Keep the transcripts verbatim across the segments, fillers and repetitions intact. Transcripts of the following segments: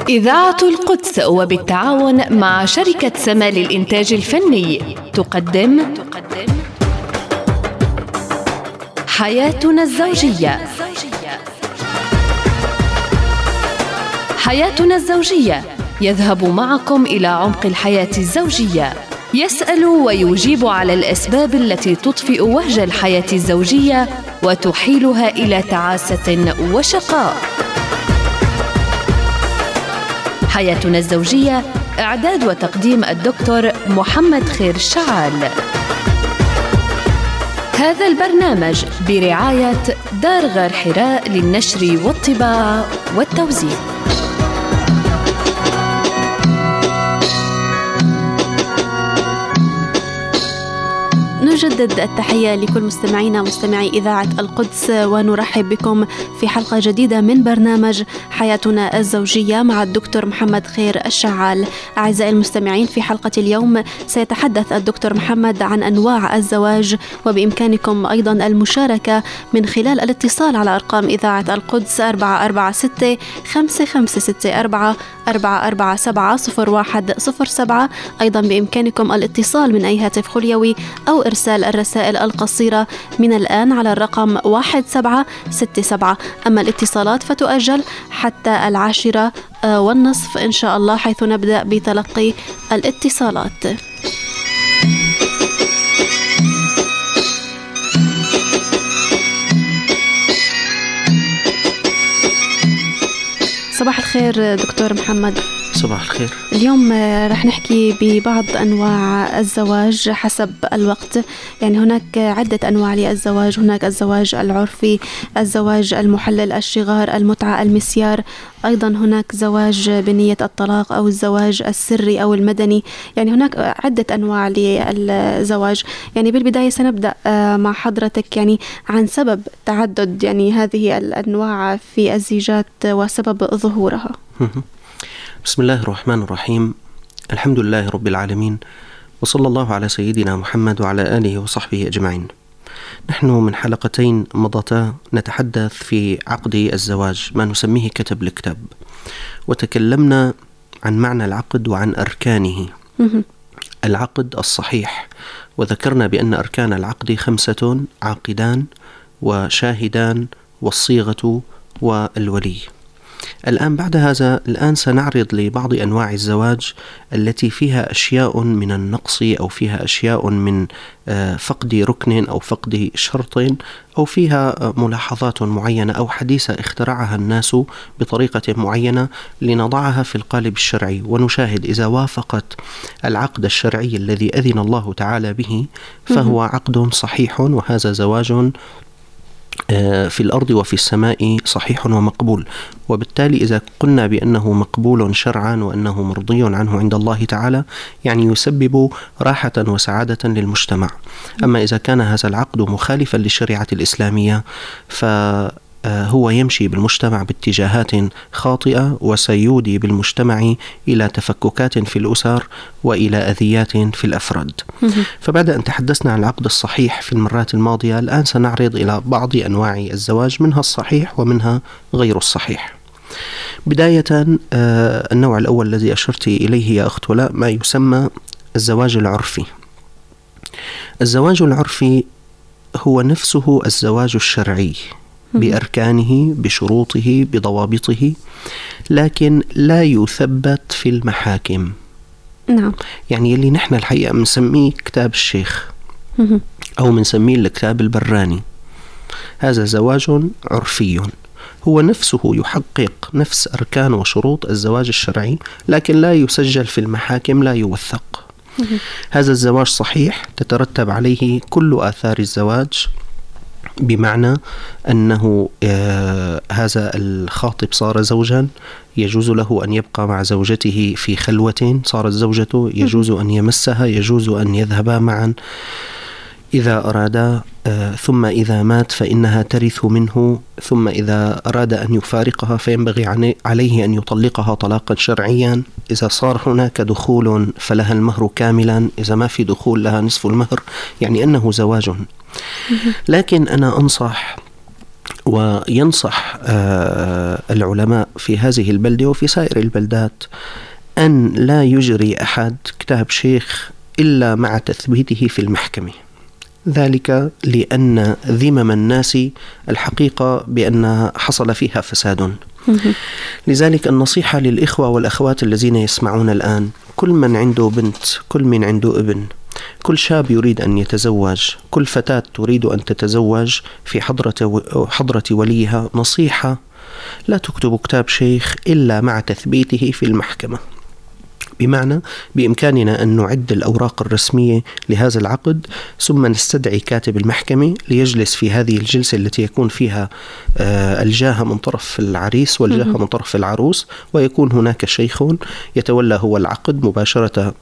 إذاعة القدس وبالتعاون مع شركة سما للإنتاج الفني تقدم حياتنا الزوجية. حياتنا الزوجية يذهب معكم إلى عمق الحياة الزوجية، يسأل ويجيب على الأسباب التي تطفئ وهج الحياة الزوجية وتحيلها إلى تعاسة وشقاء. حياتنا الزوجية، إعداد وتقديم الدكتور محمد خير الشعال. هذا البرنامج برعاية دار غار حراء للنشر والطباعة والتوزيع. نجدد التحية لكل مستمعينا مستمعي إذاعة القدس، ونرحب بكم في حلقة جديدة من برنامج حياتنا الزوجية مع الدكتور محمد خير الشعال. أعزائي المستمعين، في حلقة اليوم سيتحدث الدكتور محمد عن أنواع الزواج، وبإمكانكم أيضا المشاركة من خلال الاتصال على أرقام إذاعة القدس أربعة أربعة ستة خمسة خمسة ستة أربعة أربعة أربعة سبعة صفر واحد صفر سبعة. أيضا بإمكانكم الاتصال من أي هاتف خليوي أو إرسال الرسائل القصيرة من الآن على الرقم واحد سبعة ستة سبعة. أما الاتصالات فتؤجل حتى العاشرة والنصف إن شاء الله، حيث نبدأ بتلقي الاتصالات. صباح الخير دكتور محمد. صباح الخير. اليوم رح نحكي ببعض أنواع الزواج حسب الوقت. يعني هناك عدة أنواع للزواج، هناك الزواج العرفي، الزواج المحلل الشغار، المتعة، المسيار، أيضا هناك زواج بنية الطلاق أو الزواج السري أو المدني. يعني هناك عدة أنواع للزواج. يعني بالبداية سنبدأ مع حضرتك يعني عن سبب تعدد يعني هذه الأنواع في الزيجات وسبب ظهورها. بسم الله الرحمن الرحيم. الحمد لله رب العالمين، وصلى الله على سيدنا محمد وعلى آله وصحبه أجمعين. نحن من حلقتين مضتا نتحدث في عقد الزواج، ما نسميه كتب الكتاب، وتكلمنا عن معنى العقد وعن أركانه. العقد الصحيح، وذكرنا بأن أركان العقد خمسة: عاقدان وشاهدان والصيغة والولي. الآن بعد هذا الآن سنعرض لبعض أنواع الزواج التي فيها أشياء من النقص أو فيها أشياء من فقد ركن أو فقد شرط أو فيها ملاحظات معينة أو حديثة اخترعها الناس بطريقة معينة لنضعها في القالب الشرعي، ونشاهد إذا وافقت العقد الشرعي الذي أذن الله تعالى به فهو عقد صحيح، وهذا زواج في الأرض وفي السماء صحيح ومقبول. وبالتالي إذا قلنا بأنه مقبول شرعا وأنه مرضي عنه عند الله تعالى، يعني يسبب راحة وسعادة للمجتمع. أما إذا كان هذا العقد مخالفا للشريعة الإسلامية ف هو يمشي بالمجتمع باتجاهات خاطئة، وسيودي بالمجتمع إلى تفككات في الأسر وإلى أذيات في الأفراد. فبعد أن تحدثنا عن العقد الصحيح في المرات الماضية، الآن سنعرض إلى بعض أنواع الزواج، منها الصحيح ومنها غير الصحيح. بداية النوع الأول الذي أشرت إليه يا أخت ولاء ما يسمى الزواج العرفي. الزواج العرفي هو نفسه الزواج الشرعي بأركانه بشروطه بضوابطه، لكن لا يثبت في المحاكم. نعم. يعني اللي نحن الحقيقة بنسميه كتاب الشيخ أو بنسميه الكتاب البراني، هذا زواج عرفي هو نفسه يحقق نفس أركان وشروط الزواج الشرعي، لكن لا يسجل في المحاكم، لا يوثق. هذا الزواج صحيح، تترتب عليه كل آثار الزواج، بمعنى أنه آه هذا الخاطب صار زوجا، يجوز له أن يبقى مع زوجته في خلوة، صارت زوجته، يجوز أن يمسها، يجوز أن يذهبا معا إذا أرادا، آه ثم إذا مات فإنها ترث منه، ثم إذا أراد أن يفارقها فينبغي عليه أن يطلقها طلاقا شرعيا. إذا صار هناك دخول فلها المهر كاملا، إذا ما في دخول لها نصف المهر، يعني أنه زواج. لكن أنا أنصح وينصح العلماء في هذه البلدة وفي سائر البلدات أن لا يجري أحد كتاب شيخ إلا مع تثبيته في المحكمة، ذلك لأن ذمم الناس الحقيقة بأن حصل فيها فساد. لذلك النصيحة للإخوة والأخوات الذين يسمعون الآن، كل من عنده بنت، كل من عنده ابن، كل شاب يريد أن يتزوج، كل فتاة تريد أن تتزوج في حضرة حضرة وليها، نصيحة: لا تكتب كتاب شيخ إلا مع تثبيته في المحكمة. بمعنى بإمكاننا أن نعد الأوراق الرسمية لهذا العقد، ثم نستدعي كاتب المحكمة ليجلس في هذه الجلسة التي يكون فيها الجاهة من طرف العريس والجاهة من طرف العروس، ويكون هناك شيخ يتولى هو العقد مباشرة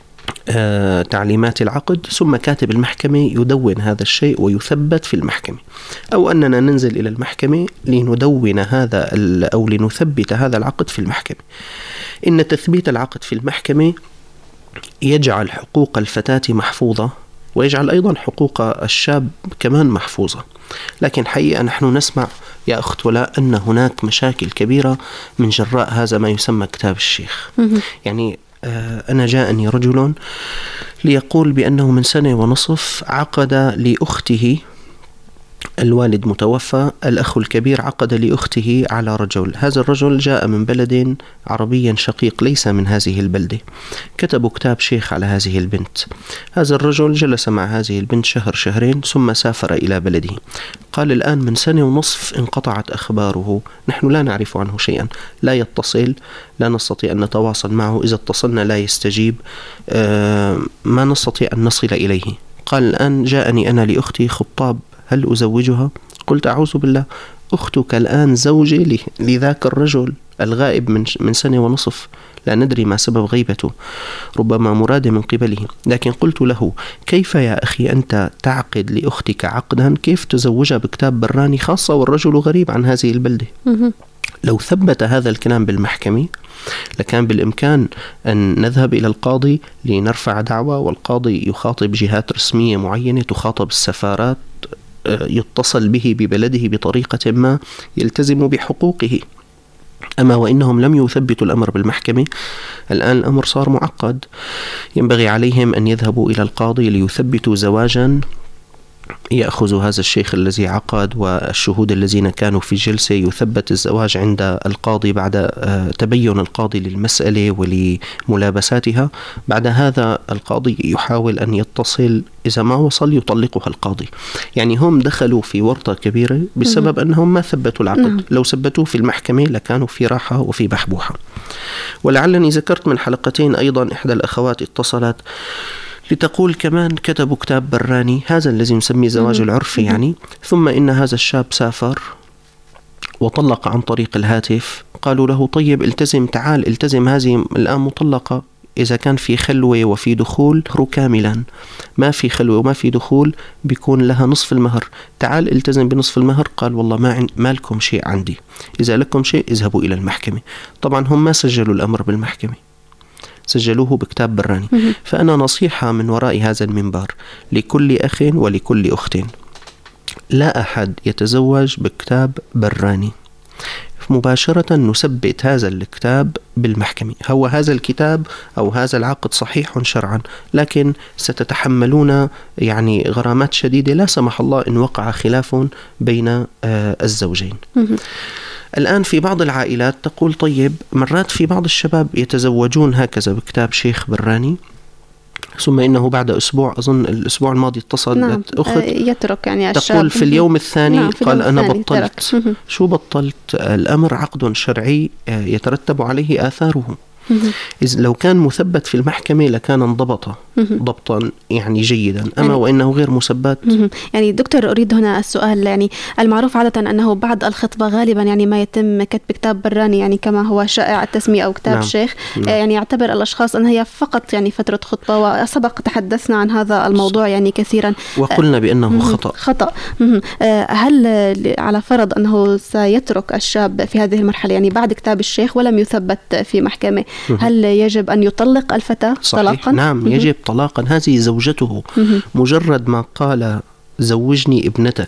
تعليمات العقد، ثم كاتب المحكمة يدون هذا الشيء ويثبت في المحكمة، أو أننا ننزل إلى المحكمة لندون هذا أو لنثبت هذا العقد في المحكمة. إن تثبيت العقد في المحكمة يجعل حقوق الفتاة محفوظة، ويجعل أيضا حقوق الشاب كمان محفوظة. لكن حقيقة نحن نسمع يا أخت ولا أن هناك مشاكل كبيرة من جراء هذا ما يسمى كتاب الشيخ. يعني أنا جاءني رجل ليقول بأنه من سنة ونصف عقد لأخته، الوالد متوفى، الأخ الكبير عقد لأخته على رجل. هذا الرجل جاء من بلد عربي شقيق ليس من هذه البلدة، كتبوا كتاب شيخ على هذه البنت. هذا الرجل جلس مع هذه البنت شهر شهرين ثم سافر إلى بلده. قال الآن من سنة ونصف انقطعت أخباره، نحن لا نعرف عنه شيئا، لا يتصل، لا نستطيع أن نتواصل معه، إذا اتصلنا لا يستجيب، آه ما نستطيع أن نصل إليه. قال الآن جاءني أنا لأختي خطاب، هل أزوجها؟ قلت أعوذ بالله، أختك الآن زوجة لذاك الرجل الغائب من من سنة ونصف، لا ندري ما سبب غيبته، ربما مراد من قبله. لكن قلت له: كيف يا أخي أنت تعقد لأختك عقدا، كيف تزوجها بكتاب براني، خاصة والرجل غريب عن هذه البلدة؟ لو ثبت هذا الكلام بالمحكمة لكان بالإمكان أن نذهب إلى القاضي لنرفع دعوة، والقاضي يخاطب جهات رسمية معينة، تخاطب السفارات، يتصل به ببلده بطريقة ما يلتزم بحقوقه. أما وإنهم لم يثبتوا الأمر بالمحكمة، الآن الأمر صار معقد. ينبغي عليهم أن يذهبوا إلى القاضي ليثبتوا زواجا، يأخذ هذا الشيخ الذي عقد والشهود الذين كانوا في الجلسة، يثبت الزواج عند القاضي بعد تبين القاضي للمسألة ولملابساتها. بعد هذا القاضي يحاول أن يتصل، إذا ما وصل يطلقها القاضي. يعني هم دخلوا في ورطة كبيرة بسبب أنهم ما ثبتوا العقد. لو ثبتوه في المحكمة لكانوا في راحة وفي بحبوحة. ولعلني ذكرت من حلقتين أيضا إحدى الأخوات اتصلت لتقول كمان كتبوا كتاب براني، هذا الذي نسميه زواج العرفي يعني، ثم إن هذا الشاب سافر وطلق عن طريق الهاتف. قالوا له: طيب التزم، تعال التزم، هذه الآن مطلقة، إذا كان في خلوة وفي دخول هو كاملا، ما في خلوة وما في دخول بيكون لها نصف المهر، تعال التزم بنصف المهر. قال: والله ما, عن... ما لكم شيء عندي، إذا لكم شيء اذهبوا إلى المحكمة. طبعا هم ما سجلوا الأمر بالمحكمة، سجلوه بكتاب براني. فأنا نصيحة من وراء هذا المنبر لكل أخ ولكل أخت: لا أحد يتزوج بكتاب براني، مباشرة نثبت هذا الكتاب بالمحكمة. هو هذا الكتاب أو هذا العقد صحيح شرعا، لكن ستتحملون يعني غرامات شديدة لا سمح الله إن وقع خلاف بين الزوجين. الآن في بعض العائلات تقول: طيب مرات في بعض الشباب يتزوجون هكذا بكتاب شيخ براني، ثم إنه بعد أسبوع، أظن الأسبوع الماضي اتصلت نعم. أخت يترك يعني تقول في اليوم الثاني نعم. قال اليوم أنا الثاني بطلت. شو بطلت؟ الأمر عقد شرعي يترتب عليه آثاره. إذ لو كان مثبت في المحكمة لكان انضبط ضبطا يعني جيدا، أما يعني وإنه غير مثبت. يعني دكتور أريد هنا السؤال، يعني المعروف عادة أنه بعد الخطبة غالبا يعني ما يتم كتب كتاب براني، يعني كما هو شائع التسمية أو كتاب نعم. شيخ. نعم. يعني يعتبر الأشخاص أن هي فقط يعني فترة خطبة، وسبق تحدثنا عن هذا الموضوع يعني كثيرا وقلنا بأنه خطأ خطأ. هل على فرض أنه سيترك الشاب في هذه المرحلة يعني بعد كتاب الشيخ ولم يثبت في محكمة، هل يجب أن يطلق الفتاة طلاقا؟ نعم يجب طلاقا. هذه زوجته، مجرد ما قال زوجني ابنتك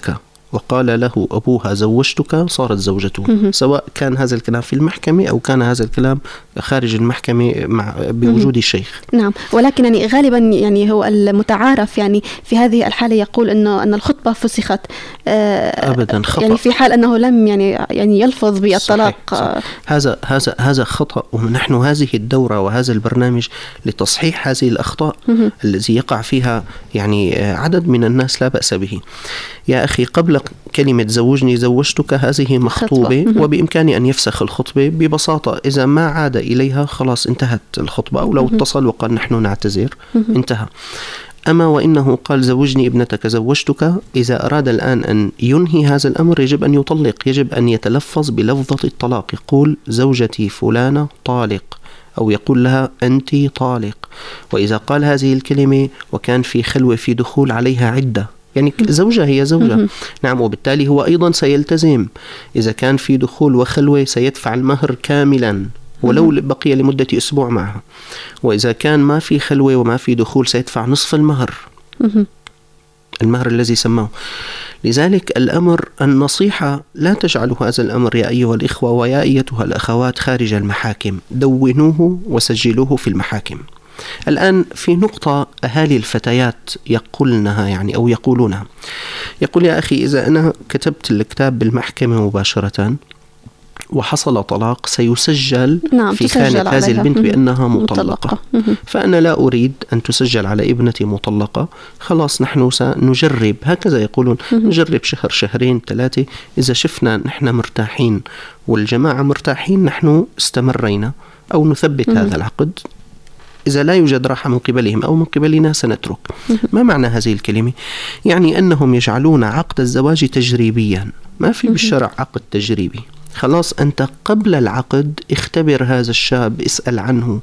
وقال له أبوها زوجتك صارت زوجته، سواء كان هذا الكلام في المحكمة أو كان هذا الكلام خارج المحكمة مع بوجود الشيخ. نعم، ولكن يعني غالبا يعني هو المتعارف يعني في هذه الحالة يقول إنه أن الخطبة فسخت أبدا خطأ، يعني في حال أنه لم يعني يعني يلفظ بالطلاق. صحيح. صحيح. هذا هذا هذا خطأ، ونحن هذه الدورة وهذا البرنامج لتصحيح هذه الأخطاء التي يقع فيها يعني عدد من الناس لا بأس به. يا أخي، قبل كلمة زوجني زوجتك هذه مخطوبة، وبإمكاني أن يفسخ الخطبة ببساطة. إذا ما عاد إليها خلاص انتهت الخطبة، أو لو اتصل وقال نحن نعتذر انتهى. أما وإنه قال زوجني ابنتك زوجتك، إذا أراد الآن أن ينهي هذا الأمر يجب أن يطلق، يجب أن يتلفظ بلفظة الطلاق، يقول زوجتي فلانة طالق، أو يقول لها أنت طالق. وإذا قال هذه الكلمة وكان في خلوة في دخول عليها عدة، يعني زوجة هي زوجة، نعم، وبالتالي هو أيضا سيلتزم. إذا كان في دخول وخلوة سيدفع المهر كاملا ولو بقي لمدة أسبوع معها، وإذا كان ما في خلوة وما في دخول سيدفع نصف المهر، المهر الذي سماه. لذلك الأمر النصيحة لا تجعلوا هذا الأمر يا أيها الإخوة ويا أيتها الأخوات خارج المحاكم، دونوه وسجلوه في المحاكم. الآن في نقطة أهالي الفتيات يقولنها يعني أو يقولونها، يقول يا أخي إذا أنا كتبت الكتاب بالمحكمة مباشرة وحصل طلاق سيسجل نعم في خانة هذه البنت بأنها مطلقة، مطلقة. فأنا لا أريد أن تسجل على ابنتي مطلقة، خلاص نحن سنجرب، هكذا يقولون، نجرب شهر شهرين ثلاثة، إذا شفنا نحن مرتاحين والجماعة مرتاحين نحن استمرينا أو نثبت مم. هذا العقد. إذا لا يوجد راحة من قبلهم أو من قبلنا سنترك. ما معنى هذه الكلمة؟ يعني أنهم يجعلون عقد الزواج تجريبيا، ما في بالشرع عقد تجريبي. خلاص أنت قبل العقد اختبر هذا الشاب، اسأل عنه،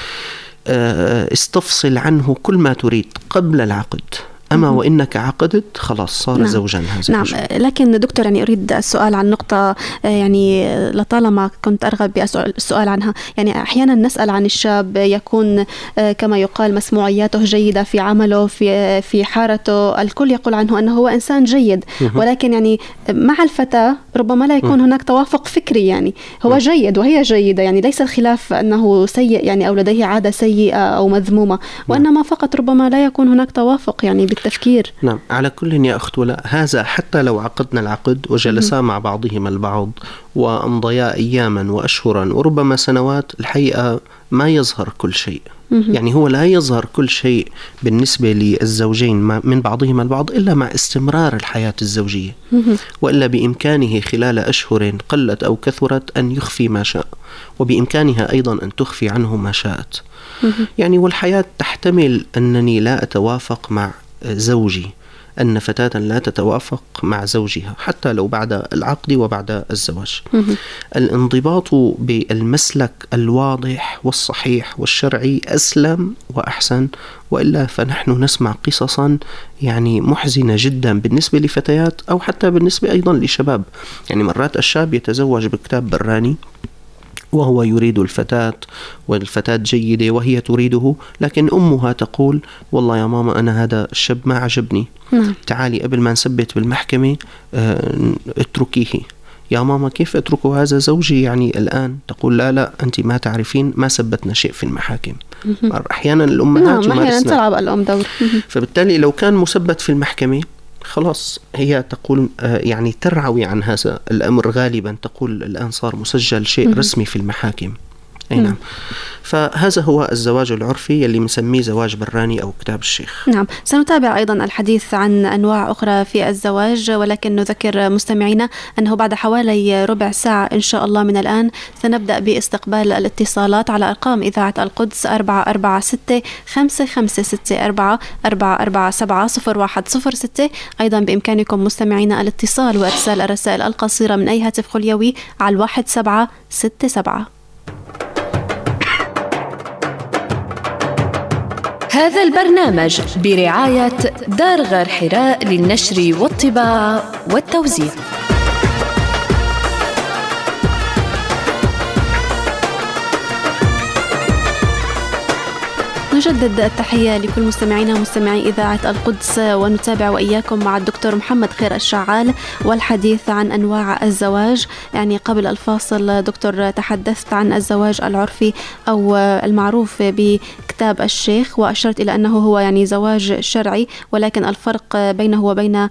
استفصل عنه كل ما تريد قبل العقد. أما وإنك عقدت خلاص صار نعم. زوجا هذا نعم الرجل. لكن دكتور يعني أريد السؤال عن نقطة يعني لطالما كنت أرغب بالسؤال عنها. يعني أحيانا نسأل عن الشاب يكون كما يقال مسموعياته جيدة في عمله في في حارته، الكل يقول عنه أنه هو إنسان جيد، ولكن يعني مع الفتاة ربما لا يكون هناك توافق فكري، يعني هو جيد وهي جيدة، يعني ليس الخلاف أنه سيء يعني أو لديه عادة سيئة أو مذمومة، وإنما فقط ربما لا يكون هناك توافق يعني التفكير. نعم، على كل يا أخت ولا، هذا حتى لو عقدنا العقد وجلسا مع بعضهما البعض وأمضيا أياما وأشهرا وربما سنوات، الحقيقة ما يظهر كل شيء. يعني هو لا يظهر كل شيء بالنسبة للزوجين من بعضهما البعض إلا مع استمرار الحياة الزوجية، وإلا بإمكانه خلال أشهر قلت أو كثرت أن يخفي ما شاء، وبإمكانها أيضا أن تخفي عنه ما شاءت. يعني والحياة تحتمل أنني لا أتوافق مع زوجي، أن فتاة لا تتوافق مع زوجها حتى لو بعد العقد وبعد الزواج. الانضباط بالمسلك الواضح والصحيح والشرعي أسلم وأحسن، وإلا فنحن نسمع قصصا يعني محزنة جدا بالنسبة لفتيات أو حتى بالنسبة أيضا لشباب. يعني مرات الشاب يتزوج بكتاب براني وهو يريد الفتاة والفتاة جيدة وهي تريده، لكن أمها تقول والله يا ماما أنا هذا الشاب ما عجبني، نعم. تعالي قبل ما نثبت بالمحكمة اه اتركيه. يا ماما كيف أتركه هذا زوجي يعني الآن؟ تقول لا لا أنت ما تعرفين، ما ثبتنا شيء في المحاكم. أحيانا الأمهات نعم أحيانا تلعب الأم دور. فبالتالي لو كان مثبت في المحكمة خلاص هي تقول يعني ترعوي عن هذا الأمر، غالبا تقول الآن صار مسجل شيء رسمي في المحاكم. أي نعم. فهذا هو الزواج العرفي اللي مسميه زواج براني أو كتاب الشيخ. نعم، سنتابع أيضا الحديث عن أنواع أخرى في الزواج، ولكن نذكر مستمعينا أنه بعد حوالي ربع ساعة إن شاء الله من الآن سنبدأ باستقبال الاتصالات على أرقام إذاعة القدس أربعة أربعة ستة خمسة خمسة ستة أربعة أربعة أربعة سبعة صفر واحد صفر ستة. أيضا بإمكانكم مستمعينا الاتصال وإرسال الرسائل القصيرة من أي هاتف خليوي على الواحد سبعة ستة سبعة. هذا البرنامج برعاية دار غار حراء للنشر والطباعة والتوزيع. نجدد التحية لكل مستمعينا ومستمعي إذاعة القدس، ونتابع وإياكم مع الدكتور محمد خير الشعال والحديث عن أنواع الزواج. يعني قبل الفاصل دكتور تحدثت عن الزواج العرفي أو المعروف بكتاب الشيخ، وأشرت إلى أنه هو يعني زواج شرعي، ولكن الفرق بينه وبين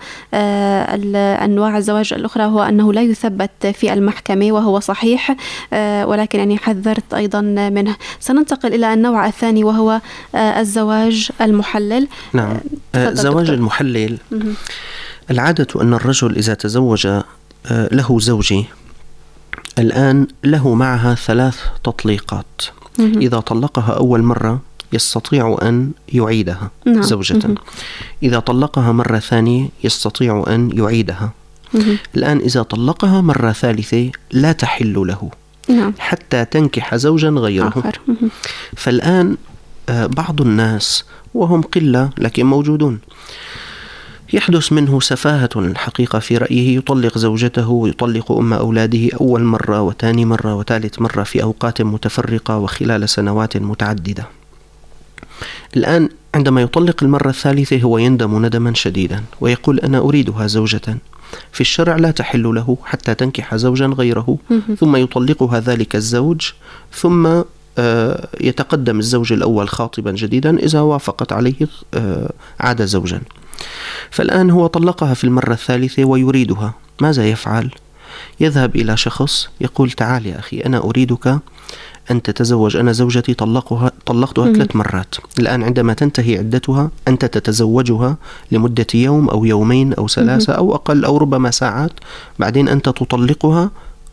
أنواع الزواج الأخرى هو أنه لا يثبت في المحكمة، وهو صحيح، ولكن يعني حذرت أيضا منه. سننتقل إلى النوع الثاني وهو الزواج المحلل. نعم، الزواج المحلل العادة أن الرجل إذا تزوج له زوجة الآن له معها ثلاث تطليقات. إذا طلقها أول مرة يستطيع أن يعيدها نعم. زوجة. إذا طلقها مرة ثانية يستطيع أن يعيدها. الآن إذا طلقها مرة ثالثة لا تحل له نعم. حتى تنكح زوجا غيره آخر. فالآن بعض الناس وهم قلة لكن موجودون يحدث منه سفاهة الحقيقة في رأيه، يطلق زوجته ويطلق أم أولاده أول مرة وثاني مرة وثالث مرة في أوقات متفرقة وخلال سنوات متعددة. الآن عندما يطلق المرة الثالثة هو يندم ندما شديدا ويقول أنا أريدها زوجة. في الشرع لا تحل له حتى تنكح زوجا غيره، ثم يطلقها ذلك الزوج، ثم يتقدم الزوج الأول خاطبا جديدا، إذا وافقت عليه عاد زوجا. فالآن هو طلقها في المرة الثالثة ويريدها، ماذا يفعل؟ يذهب إلى شخص يقول تعال يا أخي أنا أريدك أن تتزوج، أنا زوجتي طلقها طلقتها ثلاث مرات، الآن عندما تنتهي عدتها أنت تتزوجها لمدة يوم أو يومين أو ثلاثة أو أقل أو ربما ساعات، بعدين أنت تطلقها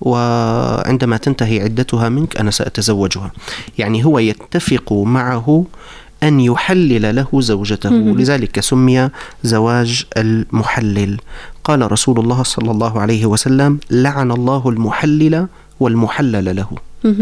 وعندما تنتهي عدتها منك أنا سأتزوجها. يعني هو يتفق معه أن يحلل له زوجته، لذلك سمي زواج المحلل. قال رسول الله صلى الله عليه وسلم لعن الله المحلل والمحلل له.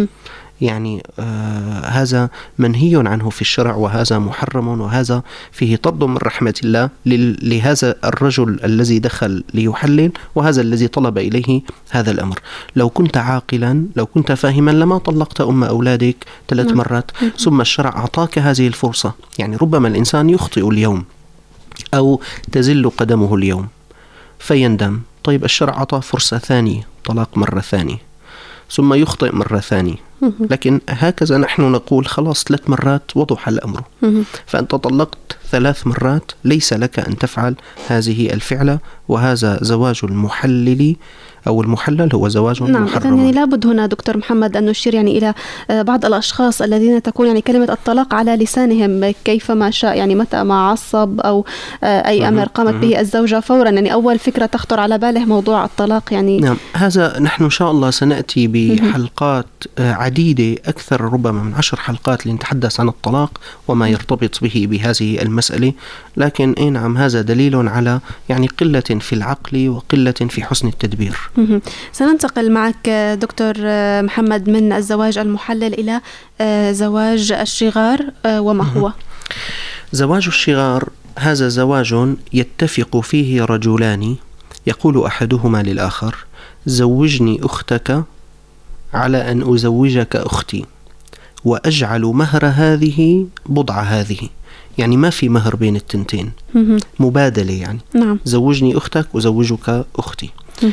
يعني آه هذا منهي عنه في الشرع، وهذا محرم، وهذا فيه طرد من رحمة الله لهذا الرجل الذي دخل ليحلل وهذا الذي طلب إليه هذا الأمر. لو كنت عاقلا، لو كنت فاهما، لما طلقت أم أولادك ثلاث مرات، ثم الشرع أعطاك هذه الفرصة. يعني ربما الإنسان يخطئ اليوم أو تزل قدمه اليوم فيندم، طيب الشرع أعطاه فرصة ثانية، طلاق مرة ثانية، ثم يخطئ مرة ثانية، لكن هكذا نحن نقول خلاص ثلاث مرات وضح الأمر، فأنت طلقت ثلاث مرات ليس لك أن تفعل هذه الفعلة، وهذا زواج المحلل أو المحلل هو زواج نعم. محرم. يعني لابد هنا دكتور محمد أن نشير يعني إلى بعض الأشخاص الذين تكون يعني كلمة الطلاق على لسانهم كيفما شاء، يعني متى ما عصب أو أي أمر قامت به الزوجة فورا يعني أول فكرة تخطر على باله موضوع الطلاق. يعني نعم، هذا نحن إن شاء الله سنأتي بحلقات عديدة أكثر، ربما من عشر حلقات لنتحدث عن الطلاق وما يرتبط به بهذه المسألة. لكن إيه نعم، هذا دليل على يعني قلة في العقل وقلة في حسن التدبير. سننتقل معك دكتور محمد من الزواج المحلل إلى زواج الشغار، وما هو؟ زواج الشغار هذا زواج يتفق فيه رجلان، يقول أحدهما للآخر زوجني أختك على أن أزوجك أختي، وأجعل مهر هذه بضع هذه. يعني ما في مهر بين التنتين، مبادلة يعني. نعم. زوجني أختك وزوجك أختي،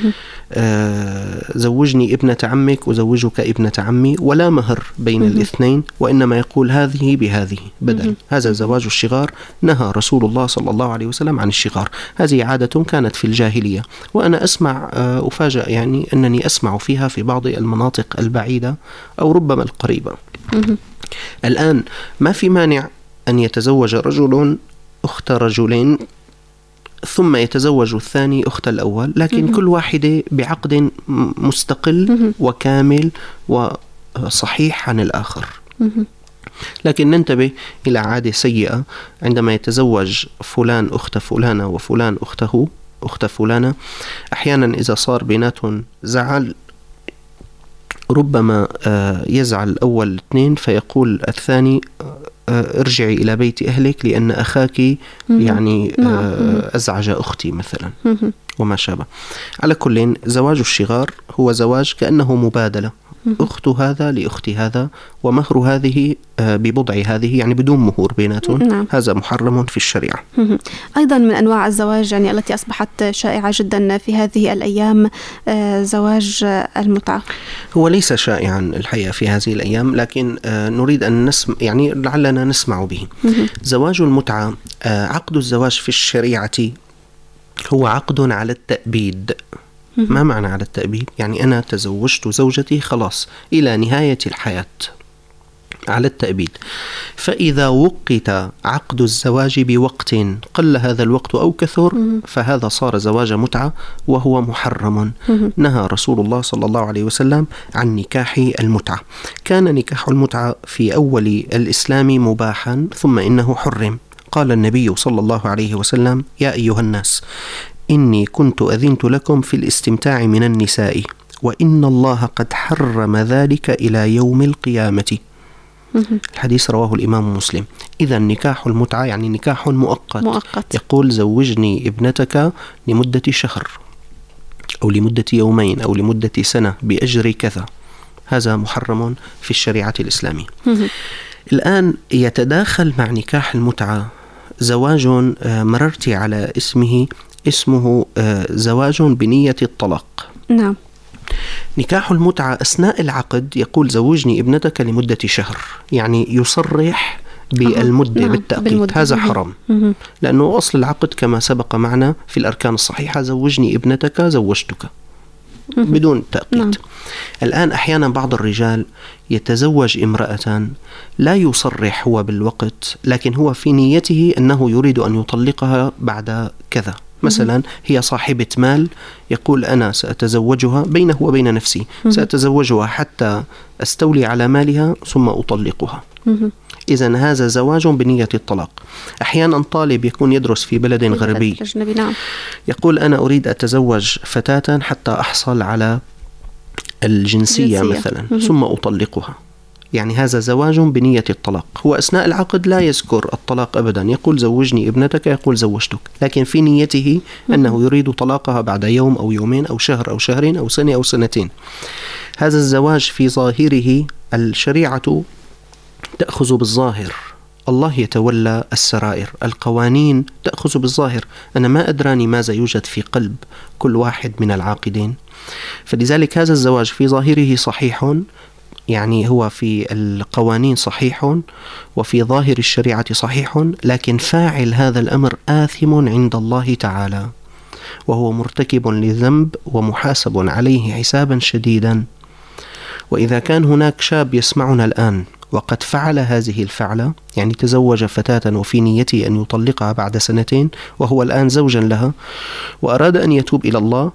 آه زوجني ابنة عمك وزوجك ابنة عمي، ولا مهر بين الاثنين، وإنما يقول هذه بهذه بدل. هذا زواج الشغار، نهى رسول الله صلى الله عليه وسلم عن الشغار. هذه عادة كانت في الجاهلية، وأنا أسمع آه أفاجأ يعني أنني أسمع فيها في بعض المناطق البعيدة أو ربما القريبة. الآن ما في مانع أن يتزوج رجل أخت رجلين ثم يتزوج الثاني أخت الأول، لكن م- كل واحدة بعقد مستقل م- وكامل وصحيح عن الآخر. م- لكن ننتبه إلى عادة سيئة، عندما يتزوج فلان أخت فلانة وفلان أخته أخت فلانة، أحيانا إذا صار بيناتهم زعل ربما يزعل الأول الاثنين فيقول الثاني ارجعي إلى بيت أهلك لأن أخاك يعني أزعج أختي مثلا وما شابه. على كل، زواج الشغار هو زواج كأنه مبادلة، أخت هذا لأخت هذا، ومهر هذه ببضع هذه، يعني بدون مهور بيناتهم. نعم. هذا محرم في الشريعة. أيضا من أنواع الزواج يعني التي أصبحت شائعة جدا في هذه الأيام زواج المتعة. هو ليس شائعا الحقيقة في هذه الأيام، لكن نريد أن نسمع، يعني لعلنا نسمع به. زواج المتعة، عقد الزواج في الشريعة هو عقد على التأبيد. ما معنى على التأبيد؟ يعني أنا تزوجت زوجتي خلاص إلى نهاية الحياة، على التأبيد. فإذا وقت عقد الزواج بوقت قل هذا الوقت أو كثر فهذا صار زواج متعة وهو محرم. نهى رسول الله صلى الله عليه وسلم عن نكاح المتعة. كان نكاح المتعة في أول الإسلام مباحا، ثم إنه حرم. قال النبي صلى الله عليه وسلم: يا أيها الناس، إني كنت أذنت لكم في الاستمتاع من النساء، وإن الله قد حرم ذلك إلى يوم القيامة. الحديث رواه الإمام مسلم. إذا نكاح المتعة يعني نكاح مؤقت. مؤقت. يقول: زوجني ابنتك لمدة شهر أو لمدة يومين أو لمدة سنة بأجر كذا. هذا محرم في الشريعة الإسلامية. الآن يتداخل مع نكاح المتعة زواج مررت على اسمه اسمه زواج بنية الطلاق. نعم. نكاح المتعة أثناء العقد يقول: زوجني ابنتك لمدة شهر، يعني يصرح بالمدة. نعم. بالتأقيت. بالمدة. هذا حرام، لأنه أصل العقد كما سبق معنا في الأركان الصحيحة: زوجني ابنتك زوجتك، بدون تأقيت. نعم. الآن أحيانا بعض الرجال يتزوج امرأة لا يصرح هو بالوقت، لكن هو في نيته أنه يريد أن يطلقها بعد كذا. مثلا هي صاحبة مال، يقول: أنا سأتزوجها بينه وبين نفسي، سأتزوجها حتى أستولي على مالها ثم أطلقها. إذن هذا زواج بنية الطلاق. أحيانا طالب يكون يدرس في بلد غربي، نعم. يقول: أنا أريد أتزوج فتاة حتى أحصل على الجنسية جنسية. مثلا مه. ثم أطلقها. يعني هذا زواج بنية الطلاق. هو أثناء العقد لا يذكر الطلاق أبدا، يقول: زوجني ابنتك، يقول: زوجتك، لكن في نيته أنه يريد طلاقها بعد يوم أو يومين أو شهر أو شهرين أو سنة أو سنتين. هذا الزواج في ظاهره الشريعة تأخذ بالظاهر، الله يتولى السرائر. القوانين تأخذ بالظاهر، أنا ما أدراني ماذا يوجد في قلب كل واحد من العاقدين. فلذلك هذا الزواج في ظاهره صحيح، يعني هو في القوانين صحيح وفي ظاهر الشريعة صحيح، لكن فاعل هذا الأمر آثم عند الله تعالى، وهو مرتكب لذنب ومحاسب عليه حسابا شديدا. وإذا كان هناك شاب يسمعنا الآن وقد فعل هذه الفعلة، يعني تزوج فتاة وفي نيته أن يطلقها بعد سنتين وهو الآن زوجا لها، وأراد أن يتوب إلى الله،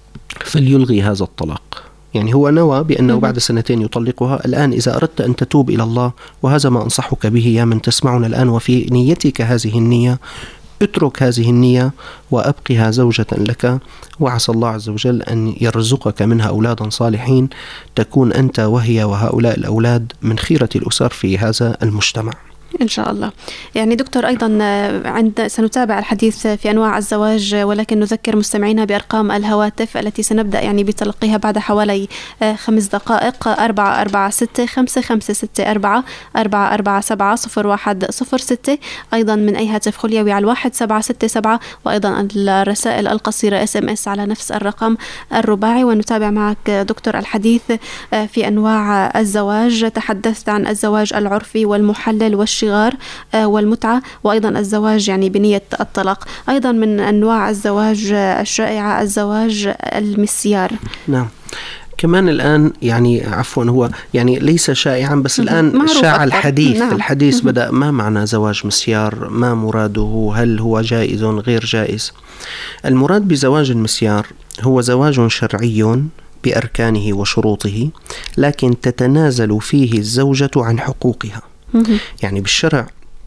فليلغي هذا الطلاق. يعني هو نوى بأنه بعد سنتين يطلقها. الآن إذا أردت أن تتوب إلى الله، وهذا ما أنصحك به يا من تسمعنا الآن وفي نيتك هذه النية، اترك هذه النية وأبقها زوجة لك، وعسى الله عز وجل أن يرزقك منها أولادا صالحين تكون أنت وهي وهؤلاء الأولاد من خيرة الأسر في هذا المجتمع إن شاء الله. يعني دكتور أيضا عند سنتابع الحديث في أنواع الزواج، ولكن نذكر مستمعينا بأرقام الهواتف التي سنبدأ يعني بتلقيها بعد حوالي خمس دقائق: أربعة أربعة ستة خمسة خمسة ستة أربعة أربعة أربعة سبعة صفر واحد صفر ستة. أيضا من أي هاتف خليوي على الواحد سبعة ستة سبعة، وأيضا الرسائل القصيرة اس ام اس على نفس الرقم الرباعي. ونتابع معك دكتور الحديث في أنواع الزواج. تحدثت عن الزواج العرفي والمحلل والشغار والمتعة، وأيضا الزواج يعني بنية الطلاق. أيضا من أنواع الزواج الشائعة الزواج المسيار. نعم، كمان الآن يعني عفوا هو يعني ليس شائعا، بس الآن شاع الحديث. نعم. الحديث بدأ: ما معنى زواج مسيار؟ ما مراده؟ هل هو جائز غير جائز؟ المراد بزواج المسيار هو زواج شرعي بأركانه وشروطه، لكن تتنازل فيه الزوجة عن حقوقها. يعني بالشرع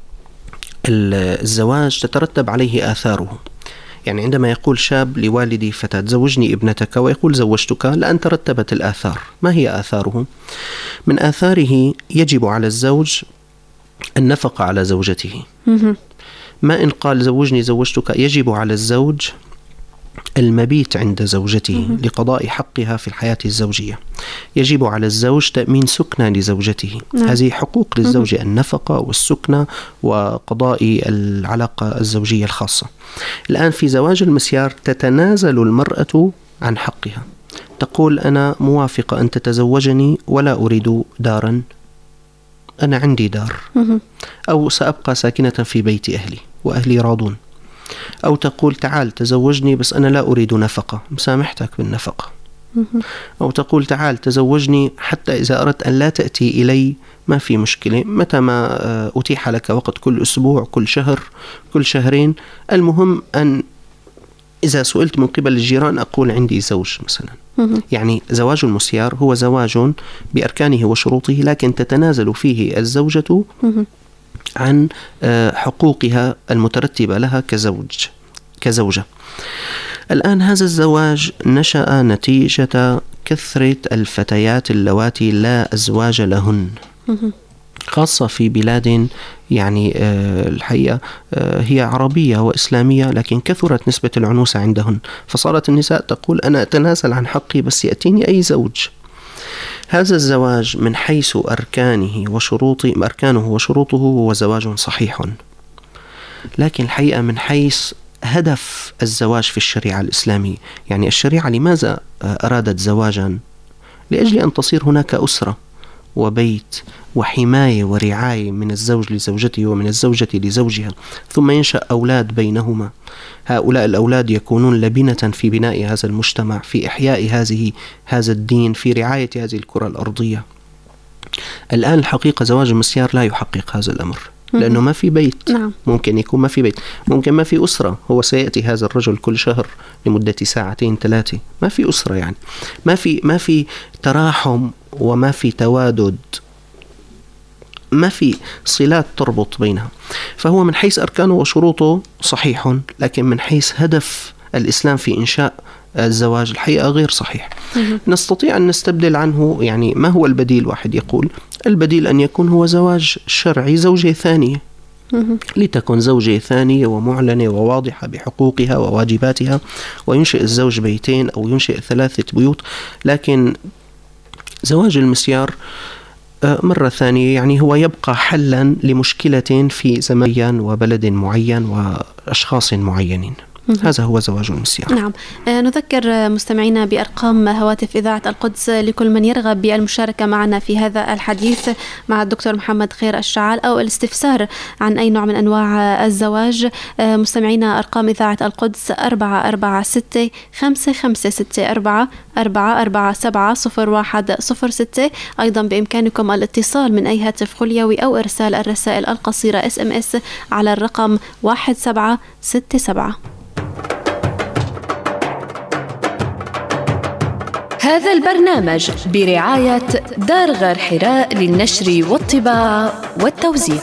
الزواج تترتب عليه آثاره. يعني عندما يقول شاب لوالدي فتاة: زوجني ابنتك، ويقول: زوجتك، لأن ترتبت الآثار. ما هي آثاره؟ من آثاره يجب على الزوج النفقة على زوجته. ما إن قال: زوجني زوجتك، يجب على الزوج المبيت عند زوجته لقضاء حقها في الحياة الزوجية. يجب على الزوج تأمين سكنة لزوجته. نعم. هذه حقوق للزوج: النفقة والسكنة وقضاء العلاقة الزوجية الخاصة. الآن في زواج المسيار تتنازل المرأة عن حقها، تقول: أنا موافقة أن تتزوجني ولا أريد دارا، أنا عندي دار، أو سأبقى ساكنة في بيت أهلي وأهلي راضون. أو تقول: تعال تزوجني بس أنا لا أريد نفقة، مسامحتك بالنفقة. أو تقول: تعال تزوجني حتى إذا أردت أن لا تأتي إلي ما في مشكلة، متى ما أتيح لك وقت، كل أسبوع، كل شهر، كل شهرين، المهم أن إذا سئلت من قبل الجيران أقول عندي زوج مثلا. يعني زواج المسيار هو زواج بأركانه وشروطه، لكن تتنازل فيه الزوجة عن حقوقها المترتبة لها كزوج كزوجة. الآن هذا الزواج نشأ نتيجة كثرة الفتيات اللواتي لا أزواج لهن، خاصة في بلاد يعني الحقيقة هي عربية وإسلامية، لكن كثرت نسبة العنوسة عندهن، فصارت النساء تقول: أنا أتنازل عن حقي بس يأتيني أي زوج. هذا الزواج من حيث أركانه وشروطه أركانه وشروطه هو زواج صحيح، لكن الحقيقة من حيث هدف الزواج في الشريعة الإسلامية، يعني الشريعة لماذا أرادت زواجا؟ لأجل أن تصير هناك أسرة وبيت وحماية ورعاية من الزوج لزوجته ومن الزوجة لزوجها، ثم ينشأ أولاد بينهما. هؤلاء الأولاد يكونون لبنة في بناء هذا المجتمع، في إحياء هذه هذا الدين، في رعاية هذه الكرة الأرضية. الآن الحقيقة زواج المسيار لا يحقق هذا الأمر، لأنه ما في بيت. نعم. ممكن يكون ما في بيت، ممكن ما في أسرة، هو سيأتي هذا الرجل كل شهر لمدة ساعتين ثلاثة، ما في أسرة، يعني ما في ما في تراحم وما في توادد، ما في صلات تربط بينها. فهو من حيث أركانه وشروطه صحيح، لكن من حيث هدف الإسلام في إنشاء الزواج الحقيقة غير صحيح. نستطيع أن نستبدل عنه، يعني ما هو البديل؟ واحد يقول البديل أن يكون هو زواج شرعي، زوجة ثانية، لتكن زوجة ثانية ومعلنة وواضحة بحقوقها وواجباتها، وينشئ الزوج بيتين أو ينشئ ثلاثة بيوت. لكن زواج المسيار مرة ثانية يعني هو يبقى حلا لمشكلة في زمان وبلد معين وأشخاص معينين. هذا هو زواج المسيار. نعم. نذكر مستمعينا بأرقام هواتف إذاعة القدس لكل من يرغب بالمشاركة معنا في هذا الحديث مع الدكتور محمد خير الشعال، أو الاستفسار عن أي نوع من أنواع الزواج. مستمعينا أرقام إذاعة القدس أربعة أربعة ستة خمسة خمسة ستة أربعة أربعة أربعة سبعة صفر واحد صفر ستة. أيضا بإمكانكم الاتصال من أي هاتف خليوي أو إرسال الرسائل القصيرة إس إم إس على الرقم واحد سبعة ستة سبعة. هذا البرنامج برعاية دار غار حراء للنشر والطباعة والتوزيع.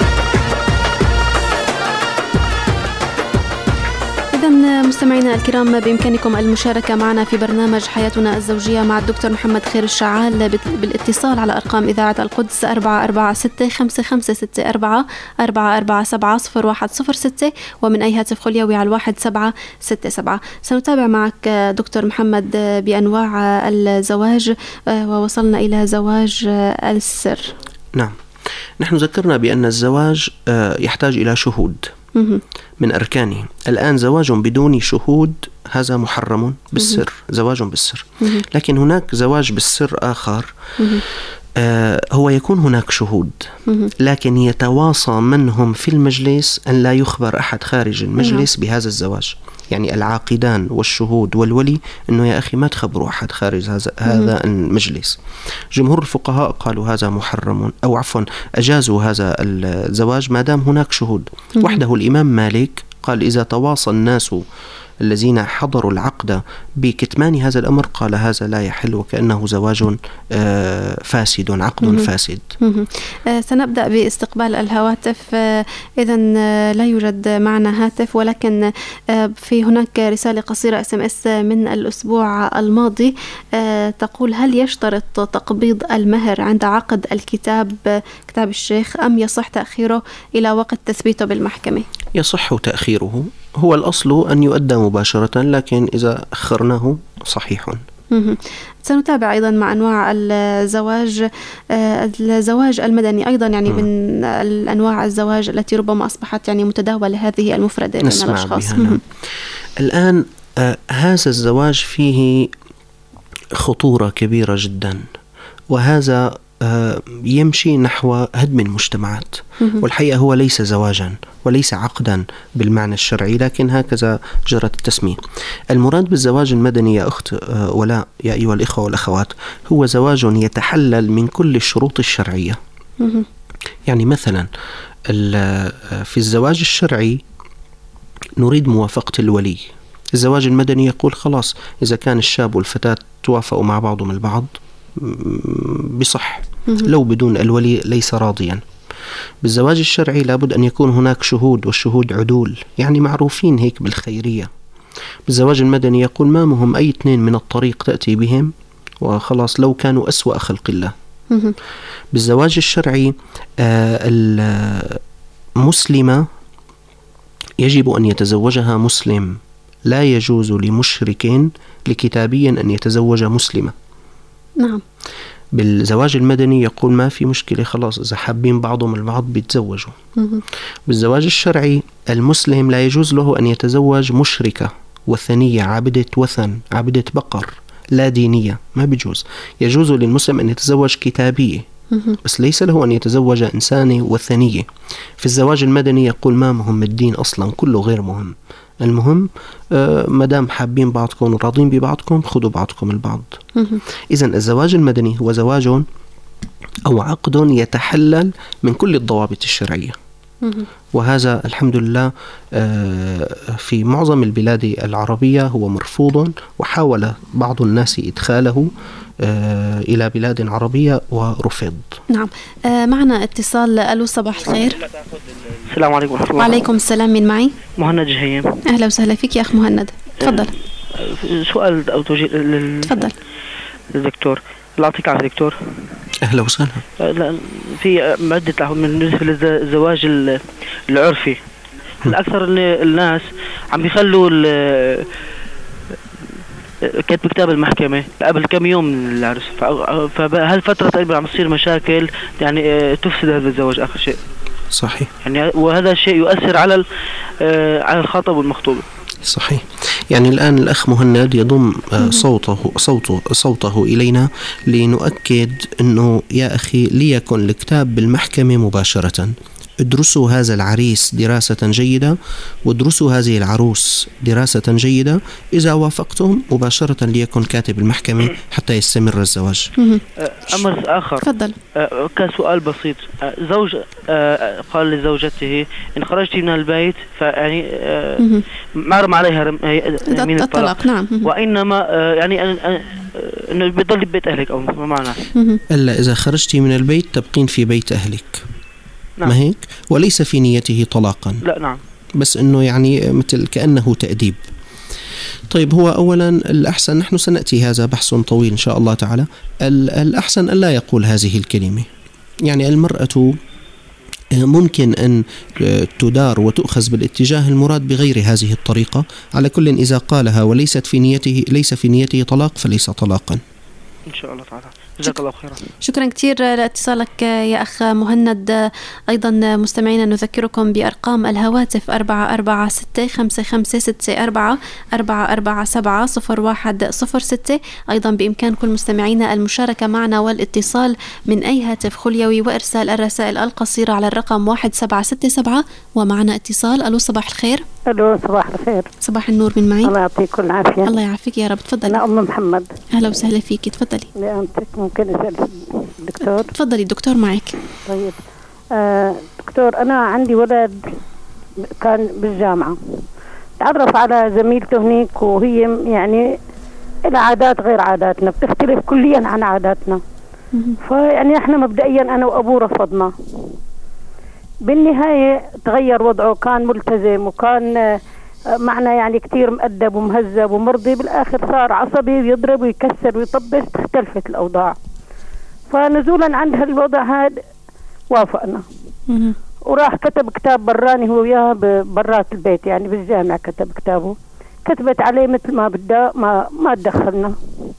إذن مستمعينا الكرام، بإمكانكم المشاركة معنا في برنامج حياتنا الزوجية مع الدكتور محمد خير الشعال بالاتصال على أرقام إذاعة القدس أربعة أربعة ستة خمسة خمسة ستة أربعة أربعة أربعة سبعة صفر واحد صفر ستة، ومن أي هاتف خليوي على الواحد سبعة ستة سبعة. سنتابع معك دكتور محمد بأنواع الزواج، ووصلنا إلى زواج السر. نعم، نحن ذكرنا بأن الزواج يحتاج إلى شهود من أركانه. الآن زواج بدون شهود هذا محرم بالسر، زواج بالسر. لكن هناك زواج بالسر آخر، آه هو يكون هناك شهود، لكن يتواصى منهم في المجلس أن لا يخبر أحد خارج المجلس بهذا الزواج. يعني العاقدان والشهود والولي أنه يا أخي ما تخبروا أحد خارج هذا هذا المجلس. جمهور الفقهاء قالوا هذا محرم، أو عفوا أجازوا هذا الزواج ما دام هناك شهود. وحده الإمام مالك قال إذا تواصى الناس الذين حضروا العقد بكتمان هذا الأمر قال هذا لا يحل، وكأنه زواج فاسد، عقد مم. فاسد. مم. سنبدأ باستقبال الهواتف. إذن لا يوجد معنا هاتف، ولكن في هناك رسالة قصيرة اس ام اس من الأسبوع الماضي تقول: هل يشترط تقبيض المهر عند عقد الكتاب كتاب الشيخ، أم يصح تأخيره إلى وقت تثبيته بالمحكمة؟ يصح تأخيره هو الأصل أن يؤدى مباشرة، لكن إذا أخرناه صحيح. سنتابع أيضا مع أنواع الزواج الزواج المدني أيضا، يعني م. من الأنواع الزواج التي ربما أصبحت يعني متداولة هذه المفردة بين الأشخاص. نعم. الآن آه هذا الزواج فيه خطورة كبيرة جدا، وهذا آه يمشي نحو هدم المجتمعات. والحقيقة هو ليس زواجا وليس عقدا بالمعنى الشرعي، لكن هكذا جرت التسمية. المراد بالزواج المدني يا أخت آه ولاء، يا أيها الإخوة والأخوات، هو زواج يتحلل من كل الشروط الشرعية. يعني مثلا في الزواج الشرعي نريد موافقة الولي. الزواج المدني يقول خلاص إذا كان الشاب والفتاة توافقوا مع بعضهم البعض بصح، لو بدون الولي ليس راضيا. بالزواج الشرعي لابد أن يكون هناك شهود، والشهود عدول يعني معروفين هيك بالخيرية. بالزواج المدني يقول ما مهم أي اثنين من الطريق تأتي بهم وخلاص لو كانوا أسوأ خلق الله. بالزواج الشرعي المسلمة يجب أن يتزوجها مسلم، لا يجوز لمشرك لكتابي أن يتزوج مسلمة. نعم. بالزواج المدني يقول ما في مشكلة، خلاص إذا حابين بعضهم البعض بيتزوجوا. بالزواج الشرعي المسلم لا يجوز له أن يتزوج مشركة وثنية عابدة وثن عابدة بقر لا دينية، ما بيجوز. يجوز للمسلم أن يتزوج كتابية بس ليس له أن يتزوج إنسانة وثنية. في الزواج المدني يقول ما مهم الدين أصلا، كله غير مهم، المهم آه مدام حابين بعضكم وراضين ببعضكم خذوا بعضكم البعض. إذن الزواج المدني هو زواج أو عقد يتحلل من كل الضوابط الشرعية، وهذا الحمد لله في معظم البلاد العربية هو مرفوض، وحاول بعض الناس إدخاله إلى بلاد عربية ورفض. نعم. معنا اتصال. ألو صباح الخير. السلام عليكم ورحمة الله. وعليكم السلام، من معي؟ مهند جهيم. أهلا وسهلا فيك يا أخ مهند، تفضل. سؤال أو توجيه لل... تفضل للدكتور. الله يعطيك العافية دكتور. أهلا وسهلا. في مادة بالنسبة للزواج العرفي، الأكثر الناس عم بيخلوا كتب كتاب المحكمة قبل كم يوم من العرس، فهالفترة تقريبا عم تصير مشاكل يعني تفسد هذا الزواج آخر شيء. صحيح. يعني وهذا الشيء يؤثر على على الخاطب والمخطوبة. صحيح. يعني الآن الأخ مهند يضم صوته صوته صوته إلينا لنؤكد أنه يا أخي ليكن الكتاب بالمحكمة مباشرة. ادرسوا هذا العريس دراسة جيدة، وادرسوا هذه العروس دراسة جيدة، إذا وافقتم مباشرة ليكن كاتب المحكمة حتى يستمر الزواج. أمر آخر. تفضل. كسؤال بسيط. زوج قال لزوجته إن خرجت من البيت فيعني معرم عليها من الطلاق. نعم. وإنما يعني أنه بيضل ببيت أهلك أو ما معناه. إلا إذا خرجت من البيت تبقين في بيت أهلك. نعم. ما هيك؟ وليس في نيته طلاقا. لا. نعم. بس إنه يعني مثل كأنه تأديب. طيب هو أولا الأحسن، نحن سنأتي هذا بحث طويل إن شاء الله تعالى، الأحسن أن لا يقول هذه الكلمة. يعني المرأة ممكن أن تدار وتؤخذ بالاتجاه المراد بغير هذه الطريقة. على كل إذا قالها وليست في نيته ليس في نيته طلاق فليس طلاقا إن شاء الله تعالى. جزاك الله خيرا. شكرا كثير لاتصالك يا أخ مهند. أيضا مستمعينا نذكركم بأرقام الهواتف أربعة أربعة ستة خمسة خمسة ستة أربعة أربعة أربعة سبعة صفر واحد صفر ستة. أيضا بإمكان كل مستمعينا المشاركة معنا والاتصال من أي هاتف خليوي وإرسال الرسائل القصيرة على الرقم واحد سبعة ستة سبعة. ومعنا اتصال. ألو صباح الخير. ألو صباح الخير. صباح النور، من معي؟ الله يعطيك العافية. الله يعافيك يا رب، تفضلي. أنا أم محمد. أهلا وسهلا فيك، تفضلي. لأنتك ممكن أسأل الدكتور؟ تفضلي الدكتور معك. طيب آه دكتور، أنا عندي ولد كان بالجامعة، تعرف على زميلته هنيك، وهي يعني لها عادات غير عاداتنا، بتختلف كليا عن عاداتنا. فيعني احنا مبدئيا أنا وأبوه رفضنا. بالنهاية تغير وضعه، كان ملتزم وكان معنا يعني كتير مؤدب ومهذب ومرضي، بالآخر صار عصبي ويضرب ويكسر ويطبش، اختلفت الأوضاع. فنزولا عن هالوضع هذا وافقنا، وراح كتب كتاب براني هو وياها برات البيت، يعني بالجامع كتب كتابه، كتبت عليه مثل ما بدها، ما ما تدخلنا.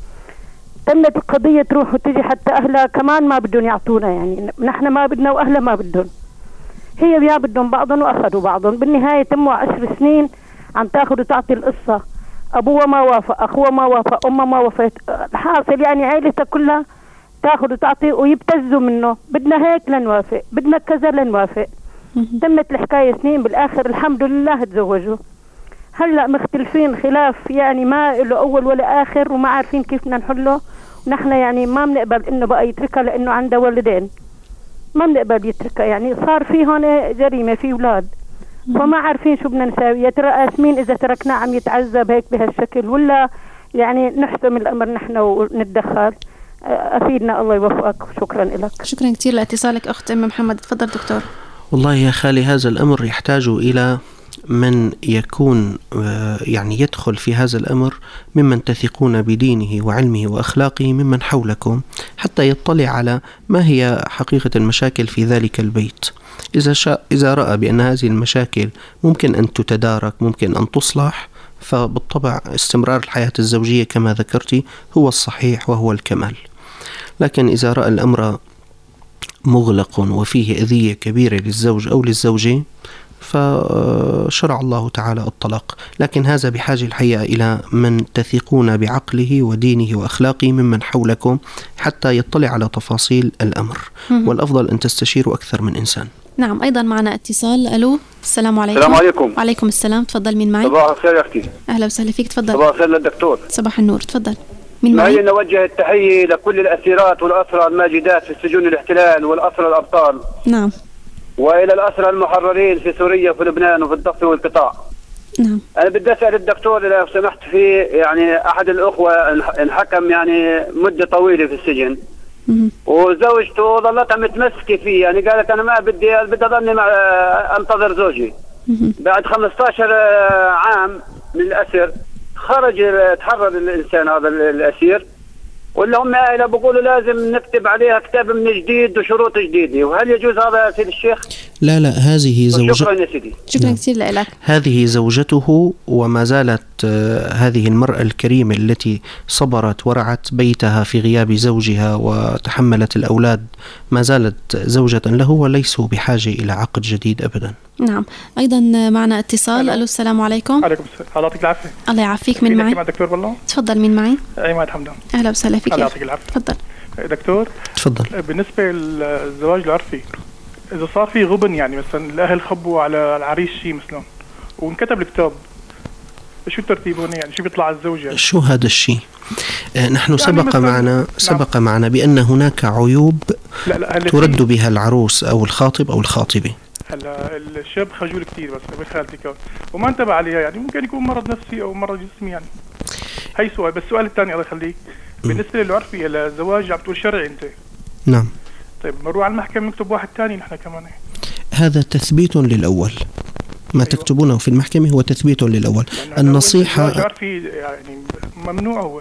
تمت القضية تروح وتجي، حتى أهلها كمان ما بدهم يعطونا، يعني نحن ما بدنا وأهلها ما بدهم. هي وياه بدهم بعضهم وأخذوا بعضهم. بالنهاية تموا عشر سنين عم تاخذ وتعطي القصة، أبوها ما وافق، أخوها ما وافق، أمها ما وافقت، الحاصل يعني عائلتها كلها تاخذ وتعطي ويبتزوا منه، بدنا هيك لنوافق، بدنا كذا لنوافق. تمت الحكاية سنين، بالآخر الحمد لله تزوجوا. هلا مختلفين خلاف يعني ما له أول ولا آخر، وما عارفين كيف بدنا نحله. ونحن يعني ما بنقبل إنه بقى يتركها لأنه عنده ولدين، ما بنقبل يتركها، يعني صار في هون جريمة في أولاد، فما عارفين شو بدنا نساوي. يا ترى آسمين إذا تركناه عم يتعذب هيك بهالشكل، ولا يعني نحسم الأمر نحن ونتدخل؟ أفيدنا، الله يوفقك. شكرا لك. شكرا كثير لاتصالك أخت أم محمد. تفضل دكتور. والله يا خالي هذا الأمر يحتاج إلى من يكون يعني يدخل في هذا الأمر ممن تثقون بدينه وعلمه وأخلاقه ممن حولكم، حتى يطلع على ما هي حقيقة المشاكل في ذلك البيت. إذا شاء إذا رأى بأن هذه المشاكل ممكن أن تتدارك، ممكن أن تصلح، فبالطبع استمرار الحياة الزوجية كما ذكرتي هو الصحيح وهو الكمال. لكن إذا رأى الأمر مغلق وفيه أذية كبيرة للزوج أو للزوجة فشرع الله تعالى الطلاق، لكن هذا بحاجة الحقيقة إلى من تثقون بعقله ودينه وأخلاقه ممن حولكم حتى يطلع على تفاصيل الأمر، والأفضل أن تستشيروا أكثر من إنسان. نعم. أيضا معنا اتصال. ألو، السلام عليكم. السلام عليكم. وعليكم السلام. تفضل، مين معي؟ صباح الخير يا أختي. أهلا وسهلا فيك. تفضل. صباح الخير للدكتور. صباح النور. تفضل، مين معي؟ معي نوجه التحية لكل الأسيرات والأسرى الماجدات في سجون الاحتلال والأسرى الأبطال. نعم. وإلى الأسرى المحررين في سوريا وفي لبنان وفي الضفة والقطاع. نعم. أنا بدي أسأل الدكتور لو سمحت، في يعني أحد الأخوة انحكم يعني مدة طويلة في السجن، وزوجته ظلتها متمسكة فيه، يعني قالت أنا ما بدي بدي أضلني مع أنتظر زوجي. بعد خمسة عشر عام من الأسر خرج تحرر الإنسان هذا الأسير، ولا هم عائلة بيقولوا لازم نكتب عليها كتاب من جديد وشروط جديدة، وهل يجوز هذا يا سيدي الشيخ؟ لا لا، هذه زوجته. شكرا يا سيدي. شكرا كثير لك. هذه زوجته، وما زالت هذه المرأة الكريمة التي صبرت ورعت بيتها في غياب زوجها وتحملت الأولاد ما زالت زوجة له، وليسوا بحاجة إلى عقد جديد أبدا. نعم. أيضا معنا اتصال. ألو، السلام عليكم. عليكم السلام. الله يعطيك العافية. الله يعافيك. من معي؟ مع دكتور بالله. تفضل، مين معي؟ عماد حمدان. أهلا وسهلا فيك. الله يعطيك العافية. تفضل دكتور. تفضل. بالنسبة للزواج العرفي، إذا صار في غبن، يعني مثلا الأهل خبوا على العريس شيء مثلا وانكتب الكتاب، شو الترتيب هون؟ يعني شو بيطلع على الزوج؟ يعني شو هذا الشيء؟ آه نحن يعني سبق معنا نعم. سبق معنا بأن هناك عيوب لا لا ترد بها العروس أو الخاطب أو الخاطبة. هلا الشاب خجول كثير، بس بخالتي كون وما انتبه عليها، يعني ممكن يكون مرض نفسي أو مرض جسمي. يعني هي سؤال. بس السؤال الثاني الله يخليك، بالنسبة للعرفي الزواج عم تقول شرعي أنت. نعم. طيب بنروح على المحكمة نكتب واحد ثاني نحن كمان. هذا تثبيت للأول، ما أيوة. تكتبونه في المحكمة هو تثبيت للأول. النصيحة يعني ممنوع هو.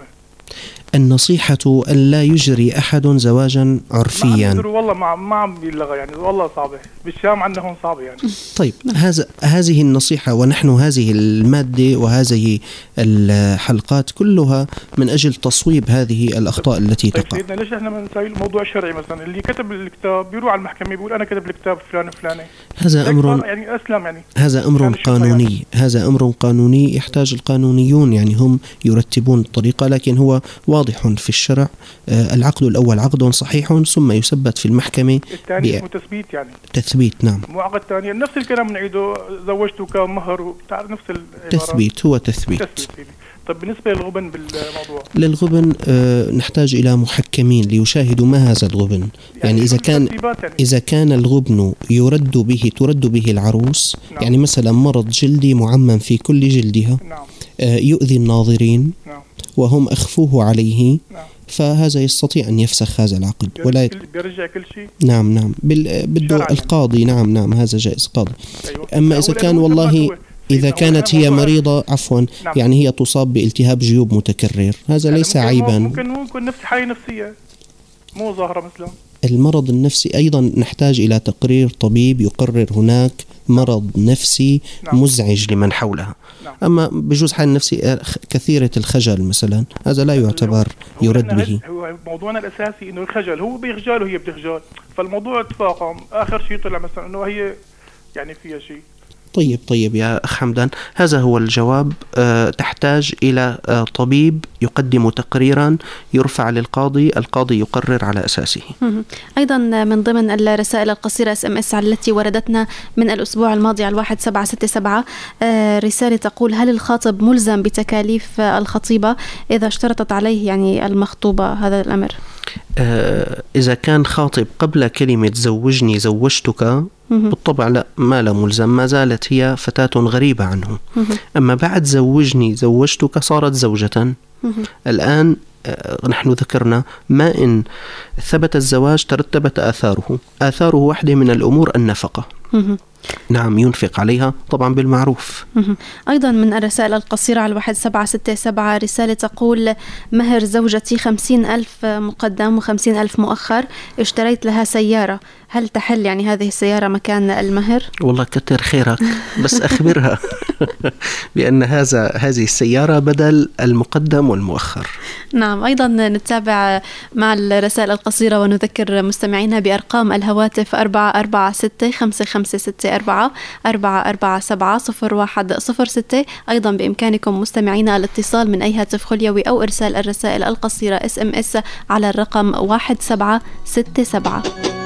النصيحة أن لا يجري أحد زواجا عرفيا. والله ما ما عم بيلغى، يعني والله صعبة بالشام عندنا هون صعبة يعني. طيب هذا هذه النصيحة، ونحن هذه المادة وهذه الحلقات كلها من أجل تصويب هذه الأخطاء التي طيب تقع. سيدنا ليش احنا بنسوي الموضوع الشرعي؟ مثلا اللي كتب الكتاب بيروح على المحكمة بيقول أنا كتب الكتاب فلان فلاني. هذا أمر يعني أسلم، يعني هذا أمر قانوني يعني. هذا أمر قانوني يحتاج القانونيون يعني هم يرتبون الطريقة، لكن هو واضح في الشرع. آه العقد الأول عقد صحيح ثم يثبت في المحكمة. الثاني اسمه تثبيت، يعني تثبيت. نعم. مو عقد ثاني، نفس الكلام نعيده، زوجته كمهر وبتعرف نفس العبارة. تثبيت هو تثبيت. تثبيت. طب بالنسبة للغبن بالموضوع، للغبن آه نحتاج إلى محكمين ليشاهدوا ما هذا الغبن. يعني, يعني إذا كان يعني. إذا كان الغبن يرد به ترد به العروس. نعم. يعني مثلا مرض جلدي معمم في كل جلدها. نعم. آه يؤذي الناظرين. نعم. وهم أخفوه عليه. نعم. فهذا يستطيع أن يفسخ هذا العقد ولا بيرجع كل شيء. نعم نعم بده القاضي. نعم نعم هذا جائز قاضي. أيوة. أما إذا كان والله إذا كانت هي مريضة عفوا. نعم. يعني هي تصاب بالتهاب جيوب متكرر، هذا يعني ليس ممكن عيبا. ممكن ممكن نفس حالة نفسية مو ظاهرة مثلا. المرض النفسي أيضا نحتاج إلى تقرير طبيب يقرر هناك مرض نفسي نعم. مزعج لمن حولها. نعم. أما بجوز حال نفسي كثيرة الخجل مثلا هذا لا يعتبر يرد به. هو موضوعنا الأساسي إنه الخجل هو بيخجل وهي بتخجل، فالموضوع اتفاقم. آخر شيء طلع مثلا إنه هي يعني فيها شيء. طيب طيب يا أخ حمدان، هذا هو الجواب. أه تحتاج إلى أه طبيب يقدم تقريرا يرفع للقاضي، القاضي يقرر على أساسه. أيضا من ضمن الرسائل القصيرة اس ام اس التي وردتنا من الأسبوع الماضي على الواحد سبعة ستة سبعة أه رسالة تقول: هل الخاطب ملزم بتكاليف الخطيبة إذا اشترطت عليه يعني المخطوبة هذا الأمر؟ أه إذا كان خاطب قبل كلمة زوجني زوجتك بالطبع لا، ما لا ملزم، ما زالت هي فتاة غريبة عنه. أما بعد زوجني زوجتك صارت زوجة. الآن نحن ذكرنا ما إن ثبت الزواج ترتبت آثاره. آثاره واحدة من الأمور النفقة. نعم، ينفق عليها طبعا بالمعروف. أيضا من الرسائل القصيرة على الواحد سبعة ستة سبعة رسالة تقول: مهر زوجتي خمسين ألف مقدم وخمسين ألف مؤخر، اشتريت لها سيارة، هل تحل يعني هذه السيارة مكان المهر؟ والله كتر خيرك، بس أخبرها بأن هذا هذه السيارة بدل المقدم والمؤخر. نعم. أيضا نتابع مع الرسائل القصيرة ونذكر مستمعينا بأرقام الهواتف أربعة أربعة ستة خمسة خمسة ستة أربعة أربعة أربعة سبعة صفر واحد صفر ستة. أيضا بإمكانكم مستمعينا الاتصال من أي هاتف خليوي أو إرسال الرسائل القصيرة اس ام اس على الرقم واحد سبعة ستة سبعة.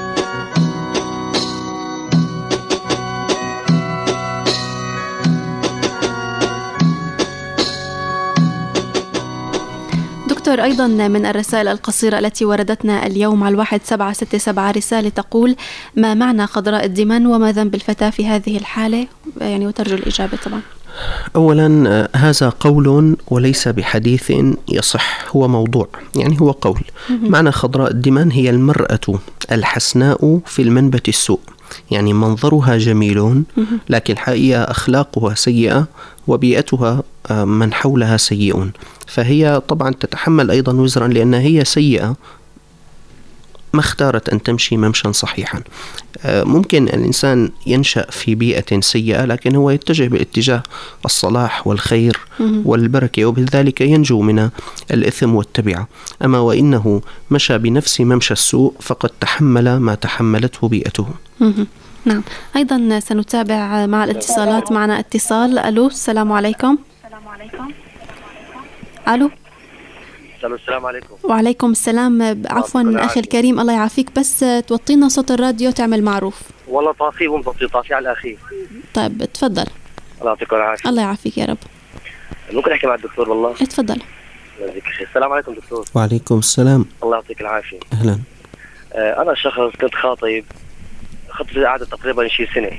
أيضا من الرسائل القصيرة التي وردتنا اليوم على الواحد سبعة ستة سبعة رسالة تقول: ما معنى خضراء الدمن وما ذنب الفتاة في هذه الحالة؟ يعني وترجو الإجابة طبعا. أولا هذا قول وليس بحديث يصح، هو موضوع، يعني هو قول. معنى خضراء الدمن هي المرأة الحسناء في المنبت السوء، يعني منظرها جميل لكن الحقيقة أخلاقها سيئة وبيئتها من حولها سيئون، فهي طبعا تتحمل أيضا وزرا لأنها هي سيئة ما اختارت أن تمشي ممشا صحيحا. ممكن الإنسان ينشأ في بيئة سيئة لكن هو يتجه باتجاه الصلاح والخير والبركة، وبذلك ينجو من الإثم والتبعة. أما وإنه مشى بنفس ممشى السوء فقد تحمل ما تحملته بيئته. نعم. أيضا سنتابع مع الاتصالات. معنا اتصال. ألو، السلام عليكم. السلام عليكم. ألو. السلام عليكم. وعليكم السلام. عفوا أخي الكريم، الله يعافيك، بس توطينا صوت الراديو تعمل معروف. والله طافي ومطفي طافي على الأخير. طيب تفضل. الله يعطيك العافية. الله يعافيك يا رب. ممكن أحكي مع الدكتور والله؟ اتفضل. الله يجزيك خير. السلام عليكم دكتور. وعليكم السلام. الله يعطيك العافية. أهلا. آه أنا شخص كنت خاطب، خطبتي قعدت تقريبا شي سنة،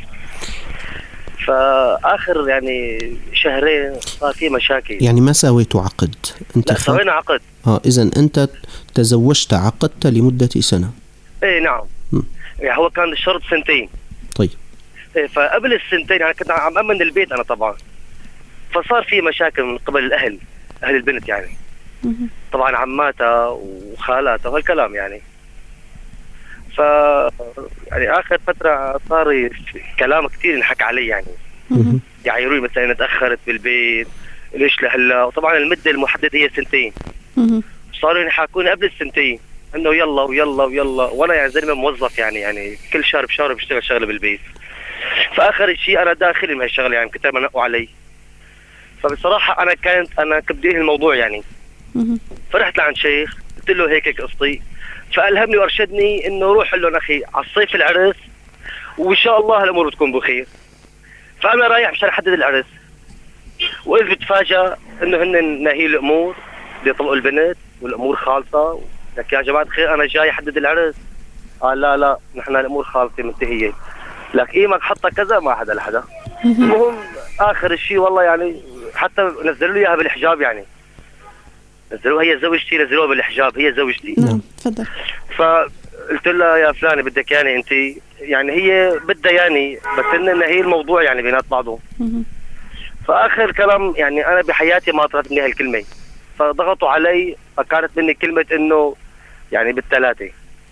فآخر يعني شهرين صار في مشاكل. يعني ما سويتوا عقد؟ أنت لا سوينا عقد. آه إذن أنت تزوجت عقدت لمدة سنة؟ إيه نعم. م. يعني هو كان الشرط سنتين. طيب. إيه فقبل السنتين يعني كنت عم أمن البيت أنا طبعا، فصار في مشاكل من قبل الأهل، أهل البنت يعني. م. طبعا عماتها وخالاتها وهالكلام يعني. ف يعني آخر فترة صار كلام كتير ينحكى علي يعني. م- يعني يقولوا مثلا أنا تأخرت بالبيت ليش لهلا، وطبعا المدة المحددة هي سنتين. م- صاروا يحاكوني قبل السنتين إنه يلا ويلا ويلا، وأنا يعني زلمة موظف يعني يعني كل شهر بشهر بشتغل شغلة بالبيت. فآخر شيء أنا داخل من هالشغلة يعني كتير منقوا علي. فبصراحة أنا كانت أنا كبديه الموضوع يعني. م- فرحت لعند شيخ قلت له هيك هيك قصتي، فألهمني وأرشدني إنه روح لهم أخي على الصيف العرس وإن شاء الله الأمور بتكون بخير. فأنا رايح مشان أحدد العرس، وإذ بتفاجأ إنه هن ناهي الأمور بدي يطلقوا البنت والأمور خالصة. لك يا جماعة الخير أنا جاي أحدد العرس. قال لا لا نحن الأمور خالصة منتهية. لك إيه ما حطها كذا ما حدا لحدا. المهم آخر الشيء والله يعني حتى نزلوا لي إياها بالحجاب يعني. نزلوها هي زوجتي، نزلوها بالحجاب هي زوجتي. نعم تفضل. فقلت لها يا فلانة بدك يعني انت يعني هي بدها يعني بس ان هي الموضوع يعني بينات بعضهم. فاخر كلام يعني انا بحياتي ما طلعت مني هالكلمة، فضغطوا علي فكانت مني كلمة انه يعني بالثلاثة.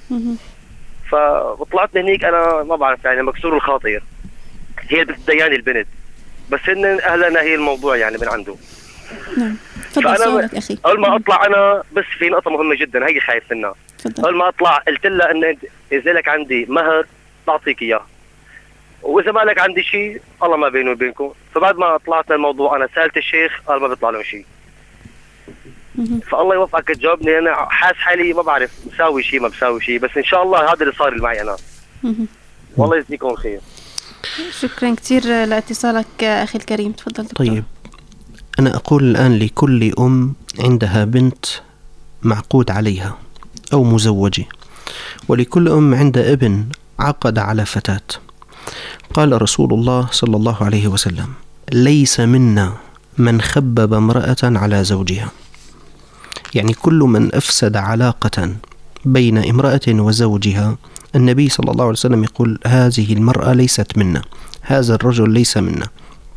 فطلعت هنيك انا ما بعرف يعني مكسور الخاطر. هي بتدياني البنت بس ان اهلنا هي الموضوع يعني من عنده. نعم تفضل سؤالك اخي. اول ما اطلع انا بس في نقطه مهمه جدا هي خايف منها. اول ما اطلع قلت لها ان اذا لك عندي مهر بعطيك اياه واذا ما لك عندي شيء الله ما بيني وبينكم. فبعد ما طلعت الموضوع انا سالت الشيخ قال ما بيطلع له شيء. فالله يوفقك تجاوبني. انا حاس حالي ما بعرف مساوي شيء ما بساوي شيء بس ان شاء الله هذا اللي صار معي انا. والله يجزيكم الخير. شكرا كثير لاتصالك اخي الكريم. تفضل دكتور. طيب أنا أقول الآن لكل أم عندها بنت معقود عليها أو مزوجة، ولكل أم عندها ابن عقد على فتاة. قال رسول الله صلى الله عليه وسلم: ليس منا من خبب امرأة على زوجها. يعني كل من أفسد علاقة بين امرأة وزوجها النبي صلى الله عليه وسلم يقول هذه المرأة ليست منا، هذا الرجل ليس منا.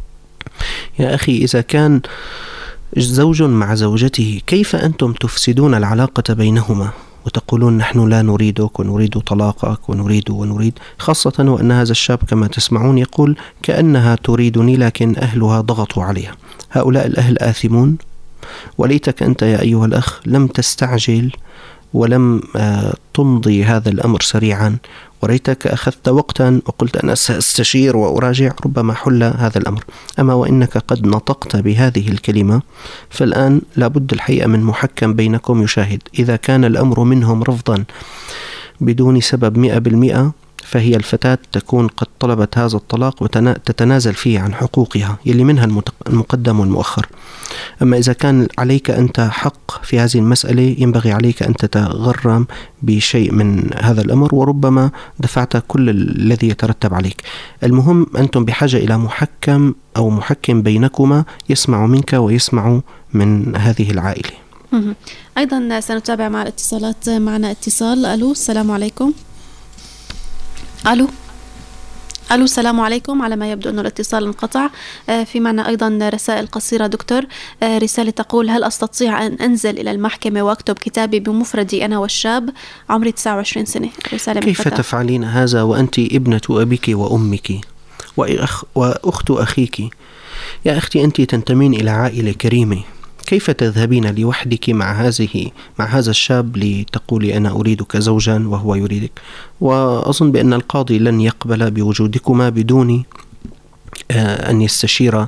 يا أخي إذا كان زوج مع زوجته كيف أنتم تفسدون العلاقة بينهما وتقولون نحن لا نريدك ونريد طلاقك ونريد ونريد، خاصة وأن هذا الشاب كما تسمعون يقول كأنها تريدني لكن أهلها ضغطوا عليها. هؤلاء الأهل آثمون. وليتك أنت يا أيها الأخ لم تستعجل ولم تمضي هذا الأمر سريعا، وريتك أخذت وقتا وقلت أنا سأستشير وأراجع، ربما حل هذا الأمر. أما وإنك قد نطقت بهذه الكلمة فالآن لابد الحقيقة من محكم بينكم يشاهد. إذا كان الأمر منهم رفضا بدون سبب مئة بالمئة فهي الفتاة تكون قد طلبت هذا الطلاق وتتنازل فيه عن حقوقها يلي منها المقدم والمؤخر. أما إذا كان عليك أنت حق في هذه المسألة ينبغي عليك أن تتغرم بشيء من هذا الأمر وربما دفعت كل الذي يترتب عليك. المهم أنتم بحاجة إلى محكم أو محكم بينكما يسمع منك ويسمع من هذه العائلة. أيضا سنتابع مع الاتصالات. معنا اتصال. ألو السلام عليكم. ألو ألو السلام عليكم. على ما يبدو أن الاتصال انقطع. في معنا أيضا رسائل قصيرة دكتور. رسالة تقول: هل أستطيع أن أنزل إلى المحكمة وأكتب كتابي بمفردي أنا والشاب عمري تسعة وعشرين سنة؟ رسالة كيف من تفعلين هذا وأنت ابنة أبيك وأمك وأخ وأخت أخيك؟ يا أختي أنت تنتمين إلى عائلة كريمة، كيف تذهبين لوحدك مع هذه مع هذا الشاب لتقولي أنا أريدك زوجا وهو يريدك؟ وأظن بأن القاضي لن يقبل بوجودكما بدون أن يستشير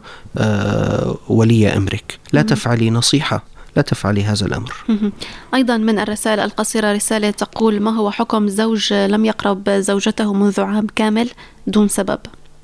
ولي أمرك. لا تفعلي نصيحة، لا تفعلي هذا الأمر. أيضا من الرسائل القصيرة رسالة تقول: ما هو حكم زوج لم يقرب زوجته منذ عام كامل دون سبب؟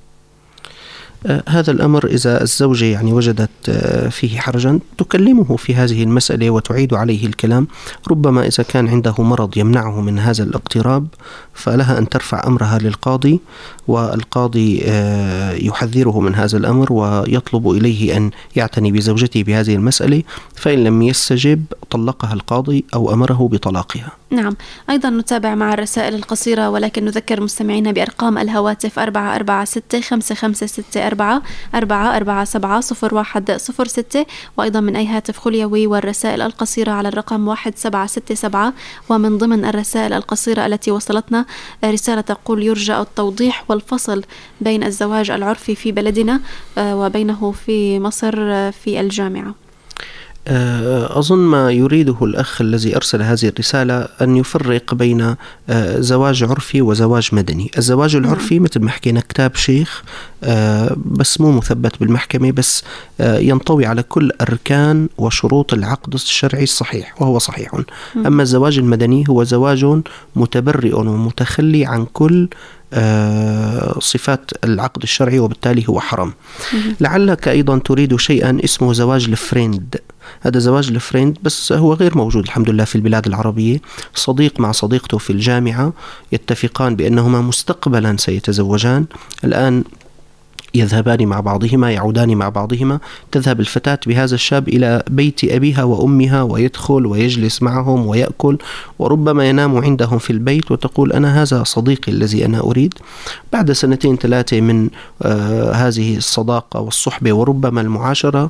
هذا الأمر إذا الزوجة يعني وجدت فيه حرجا تكلمه في هذه المسألة وتعيد عليه الكلام. ربما إذا كان عنده مرض يمنعه من هذا الاقتراب فلها أن ترفع أمرها للقاضي، والقاضي يحذره من هذا الأمر ويطلب إليه أن يعتني بزوجته بهذه المسألة. فإن لم يستجب طلقها القاضي أو أمره بطلاقها. نعم. أيضا نتابع مع الرسائل القصيرة، ولكن نذكر مستمعينا بأرقام الهواتف أربعة أربعة ستة خمسة خمسة ستة أربعة أربعة أربعة سبعة صفر واحد صفر ستة، وأيضا من أي هاتف خليوي والرسائل القصيرة على الرقم واحد سبعة ستة سبعة. ومن ضمن الرسائل القصيرة التي وصلتنا رسالة تقول: يرجى التوضيح والفصل بين الزواج العرفي في بلدنا وبينه في مصر في الجامعة. أظن ما يريده الأخ الذي أرسل هذه الرسالة أن يفرق بين زواج عرفي وزواج مدني. الزواج العرفي مثل ما حكينا كتاب شيخ بس مو مثبت بالمحكمة، بس ينطوي على كل أركان وشروط العقد الشرعي الصحيح وهو صحيح. أما الزواج المدني هو زواج متبرئ ومتخلي عن كل صفات العقد الشرعي وبالتالي هو حرام. لعلك أيضا تريد شيئا اسمه زواج الفريند. هذا زواج الفريند بس هو غير موجود الحمد لله في البلاد العربية. صديق مع صديقته في الجامعة يتفقان بأنهما مستقبلا سيتزوجان، الآن يذهبان مع بعضهما يعودان مع بعضهما. تذهب الفتاة بهذا الشاب إلى بيت أبيها وأمها ويدخل ويجلس معهم ويأكل، وربما ينام عندهم في البيت وتقول أنا هذا صديقي الذي أنا أريد. بعد سنتين ثلاثة من آه هذه الصداقة والصحبة وربما المعاشرة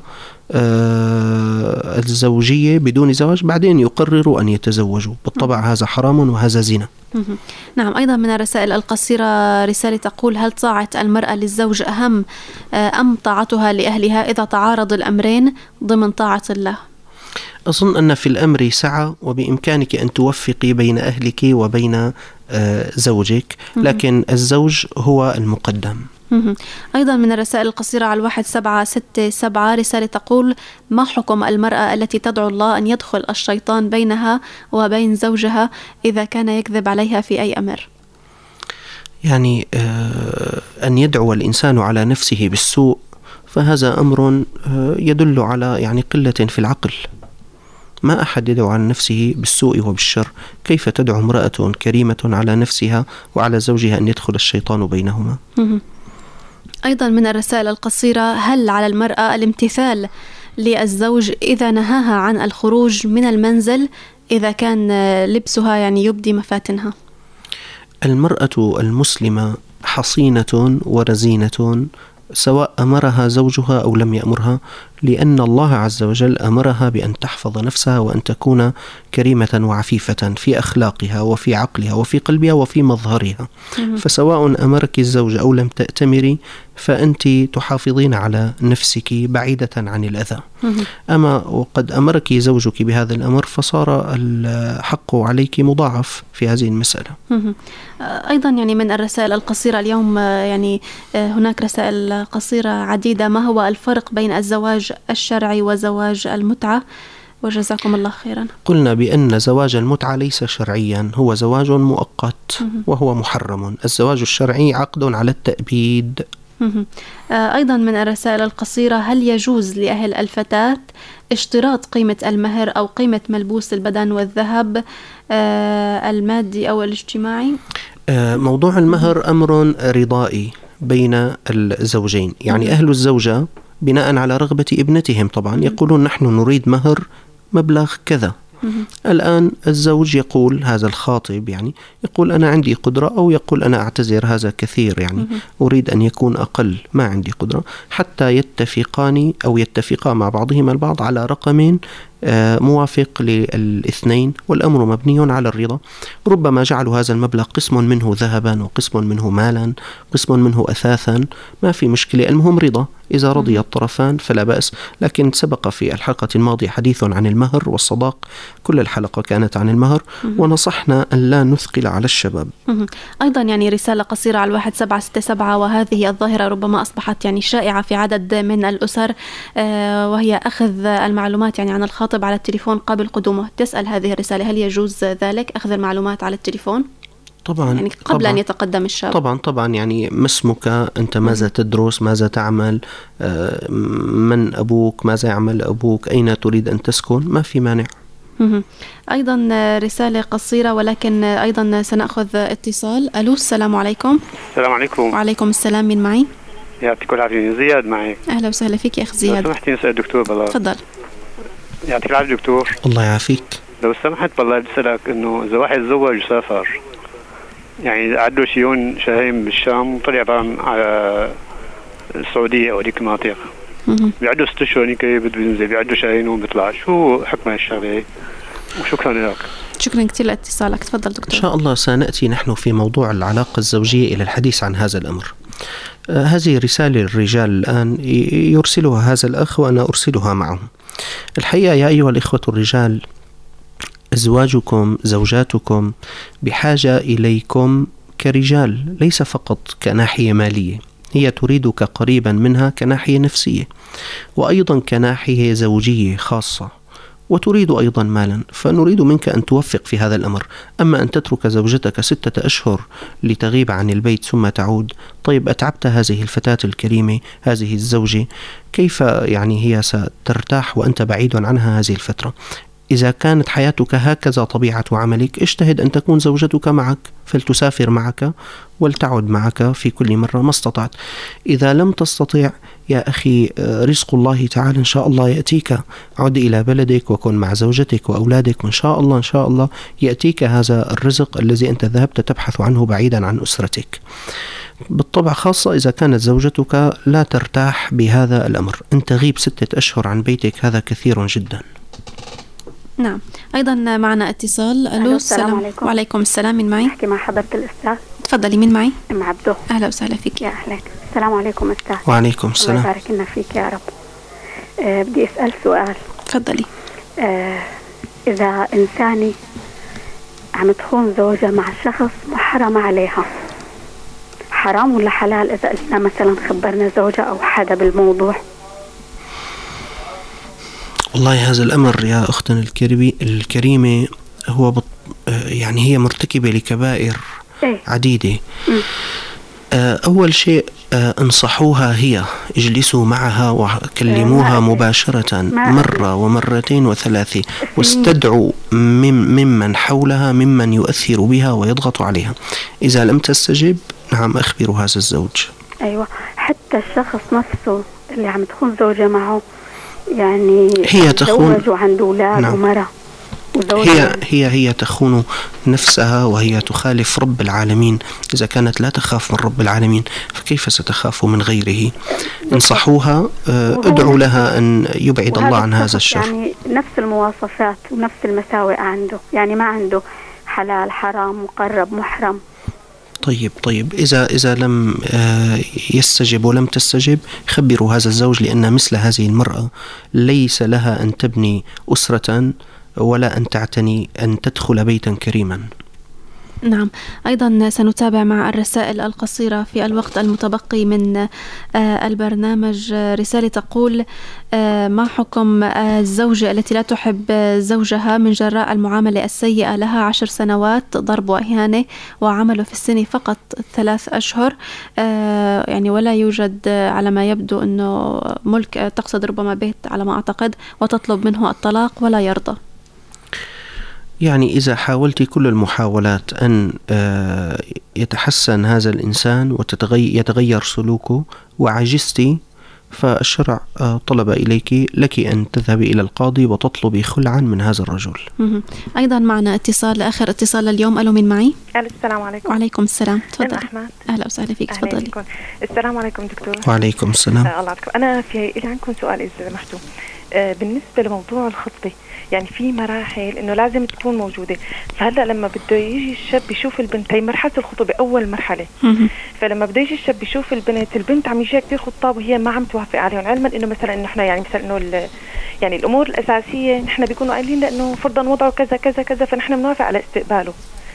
آه الزوجية بدون زواج، بعدين يقرروا أن يتزوجوا. بالطبع هذا حرام وهذا زنا. نعم. أيضا من الرسائل القصيرة رسالة تقول: هل طاعة المرأة للزوج أهم أم طاعتها لأهلها إذا تعارض الأمرين ضمن طاعة الله؟ أظن أن في الأمر سعة، وبإمكانك أن توفقي بين أهلك وبين زوجك، لكن الزوج هو المقدم. أيضا من الرسائل القصيرة على الواحد سبعة ستة سبعة رسالة تقول: ما حكم المرأة التي تدعو الله أن يدخل الشيطان بينها وبين زوجها إذا كان يكذب عليها في أي أمر؟ يعني أن يدعو الإنسان على نفسه بالسوء فهذا أمر يدل على يعني قلة في العقل. ما أحد يدعو على نفسه بالسوء وبالشر، كيف تدعو امرأة كريمة على نفسها وعلى زوجها أن يدخل الشيطان بينهما؟ أيضا من الرسائل القصيرة: هل على المرأة الامتثال للزوج إذا نهاها عن الخروج من المنزل إذا كان لبسها يعني يبدي مفاتنها؟ المرأة المسلمة حصينة ورزينة سواء أمرها زوجها أو لم يأمرها، لأن الله عز وجل أمرها بأن تحفظ نفسها وأن تكون كريمة وعفيفة في أخلاقها وفي عقلها وفي قلبها وفي مظهرها. فسواء أمرك الزوج أو لم تأتمري فأنت تحافظين على نفسك بعيدة عن الأذى. أما وقد أمرك زوجك بهذا الأمر فصار الحق عليك مضاعف في هذه المسألة. أيضا يعني من الرسائل القصيرة اليوم، يعني هناك رسائل قصيرة عديدة: ما هو الفرق بين الزواج الشرعي وزواج المتعة؟ وجزاكم الله خيرا. قلنا بأن زواج المتعة ليس شرعيا، هو زواج مؤقت وهو محرم. الزواج الشرعي عقد على التأبيد. أيضا من الرسائل القصيرة: هل يجوز لأهل الفتاة اشتراط قيمة المهر أو قيمة ملبوس البدن والذهب المادي أو الاجتماعي؟ موضوع المهر أمر رضائي بين الزوجين، يعني أهل الزوجة بناء على رغبة ابنتهم طبعا يقولون نحن نريد مهر مبلغ كذا. الآن الزوج يقول، هذا الخاطب يعني يقول أنا عندي قدرة، أو يقول أنا أعتذر هذا كثير يعني أريد أن يكون أقل، ما عندي قدرة، حتى يتفقان أو يتفقا مع بعضهما البعض على رقم موافق للاثنين، والأمر مبني على الرضا. ربما جعلوا هذا المبلغ قسم منه ذهبا وقسم منه مالا، قسم منه أثاثا، ما في مشكلة، المهم رضا. إذا رضي الطرفان فلا بأس. لكن سبق في الحلقة الماضية حديث عن المهر والصداق، كل الحلقة كانت عن المهر، ونصحنا أن لا نثقل على الشباب. أيضا يعني رسالة قصيرة على الواحد سبعة ستة سبعة: وهذه الظاهرة ربما أصبحت يعني شائعة في عدد من الأسر، وهي أخذ المعلومات يعني عن الخاطب على التليفون قبل قدومه. تسأل هذه الرسالة: هل يجوز ذلك، أخذ المعلومات على التليفون؟ طبعا يعني قبل طبعا أن يتقدم الشاب. طبعا طبعا يعني ما اسمك، أنت ماذا تدرس، ماذا تعمل، من أبوك، ماذا يعمل أبوك، أين تريد أن تسكن، ما في مانع. أيضا رسالة قصيرة ولكن أيضا سنأخذ اتصال. ألو، السلام عليكم. السلام عليكم. وعليكم السلام، من معي؟ يعطيك العافية، زياد معي. أهلا وسهلا فيك يا أخ زياد. لو سمحتي نسأل الدكتور بالله. تفضل. يعطيك العافية دكتور. الله يعافيك. لو سمحت بالله بسألك إنه إذا واحد تزوج وسافر، يعني عدوا شيون شهرين بالشام وطلع بقى على السعودية أو ديك المناطق، بيعدوا ست أشهر هيك بده ينزل، بيعدوا شهرين وما بيطلعش، شو حكم هالشغلة؟ وشكرا لك. شكرا كثير لاتصالك. تفضل دكتور. إن شاء الله سنأتي نحن في موضوع العلاقة الزوجية إلى الحديث عن هذا الأمر. آه هذه رسالة للرجال الآن يرسلها هذا الأخ وأنا أرسلها معه. الحقيقة يا أيها الإخوة الرجال، أزواجكم زوجاتكم بحاجة إليكم كرجال، ليس فقط كناحية مالية، هي تريدك قريبا منها كناحية نفسية، وأيضا كناحية زوجية خاصة، وتريد أيضا مالا، فنريد منك أن توفق في هذا الأمر. أما أن تترك زوجتك ستة أشهر لتغيب عن البيت ثم تعود، طيب أتعبت هذه الفتاة الكريمة، هذه الزوجة، كيف يعني هي سترتاح وأنت بعيد عنها هذه الفترة؟ إذا كانت حياتك هكذا طبيعة عملك، اجتهد أن تكون زوجتك معك، فلتسافر معك ولتعد معك في كل مرة ما استطعت. إذا لم تستطع يا أخي، رزق الله تعالى إن شاء الله يأتيك، عد إلى بلدك وكن مع زوجتك وأولادك، وإن شاء الله إن شاء الله يأتيك هذا الرزق الذي أنت ذهبت تبحث عنه بعيدا عن أسرتك. بالطبع خاصة إذا كانت زوجتك لا ترتاح بهذا الأمر، أن تغيب ستة أشهر عن بيتك هذا كثير جدا. نعم. أيضا معنا اتصال. ألو، السلام عليكم. وعليكم السلام. من معي؟ أحكي مع حضرة الأستاذ. تفضلي. من معي؟ أم عبدو. أهلا وسهلا فيك. يا أهلا. السلام عليكم أستاذ. وعليكم السلام. الله يبارك لنا فيك يا رب. أه بدي أسأل سؤال. تفضلي. أه إذا إنساني عم تخون زوجها مع شخص محرم عليها، حرام ولا حلال إذا إحنا مثلا خبرنا زوجها أو حدا بالموضوع؟ والله هذا الأمر يا أختنا الكريمة هو بط... يعني هي مرتكبة لكبائر إيه؟ عديدة. م. أول شيء انصحوها هي، اجلسوا معها وكلموها مباشرة مرة ومرتين وثلاثة، واستدعوا ممن حولها ممن يؤثر بها ويضغط عليها. إذا لم تستجب نعم أخبروا هذا الزوج. أيوة، حتى الشخص نفسه اللي عم تخون زوجة معه يعني هي تخون وعنده أولاد نعم. ومرة هي هي هي تخون نفسها وهي تخالف رب العالمين. إذا كانت لا تخاف من رب العالمين فكيف ستخاف من غيره؟ انصحوها، ادعوا لها أن يبعد الله عن هذا الشر. يعني نفس المواصفات ونفس المساوئ عنده، يعني ما عنده حلال حرام مقرب محرم. طيب طيب إذا إذا لم يستجب ولم تستجب خبروا هذا الزوج، لأن مثل هذه المرأة ليس لها أن تبني أسرة ولا أن تعتني أن تدخل بيتا كريما. نعم. أيضا سنتابع مع الرسائل القصيرة في الوقت المتبقي من البرنامج. رسالة تقول: ما حكم الزوجة التي لا تحب زوجها من جراء المعاملة السيئة لها عشر سنوات ضرب وإهانة وعمله في السنة فقط ثلاث أشهر، يعني ولا يوجد على ما يبدو أنه ملك، تقصد ربما بيت على ما أعتقد، وتطلب منه الطلاق ولا يرضى؟ يعني إذا حاولت كل المحاولات أن يتحسن هذا الإنسان ويتغير سلوكه وعجزتي، فالشرع طلب إليك لك أن تذهبي إلى القاضي وتطلبي خلعا من هذا الرجل. أيضا معنا اتصال، آخر اتصال اليوم. ألو، من معي؟ السلام عليكم. وعليكم السلام. تفضل. أحمد. أهلا وسهلا فيك. تفضلي. السلام عليكم دكتور. وعليكم السلام. الله يعطيكم. أنا في إلي عندكم سؤال إذا سمحتوا. بالنسبة لموضوع الخطبة، يعني في مراحل إنه لازم تكون موجودة، فهلأ لما بده يجي الشاب يشوف البنت، هي مرحلة الخطبة أول مرحلة، فلما بده يجي الشاب يشوف البنت، البنت عم يجيها كتير خطاب وهي ما عم توافق عليهم، علما إنه مثلا إنه إحنا يعني مثلا إنه يعني الأمور الأساسية نحن بيكونوا قايلين لأنه فرضا وضعه كذا كذا كذا، فنحن بنوافق على استقباله.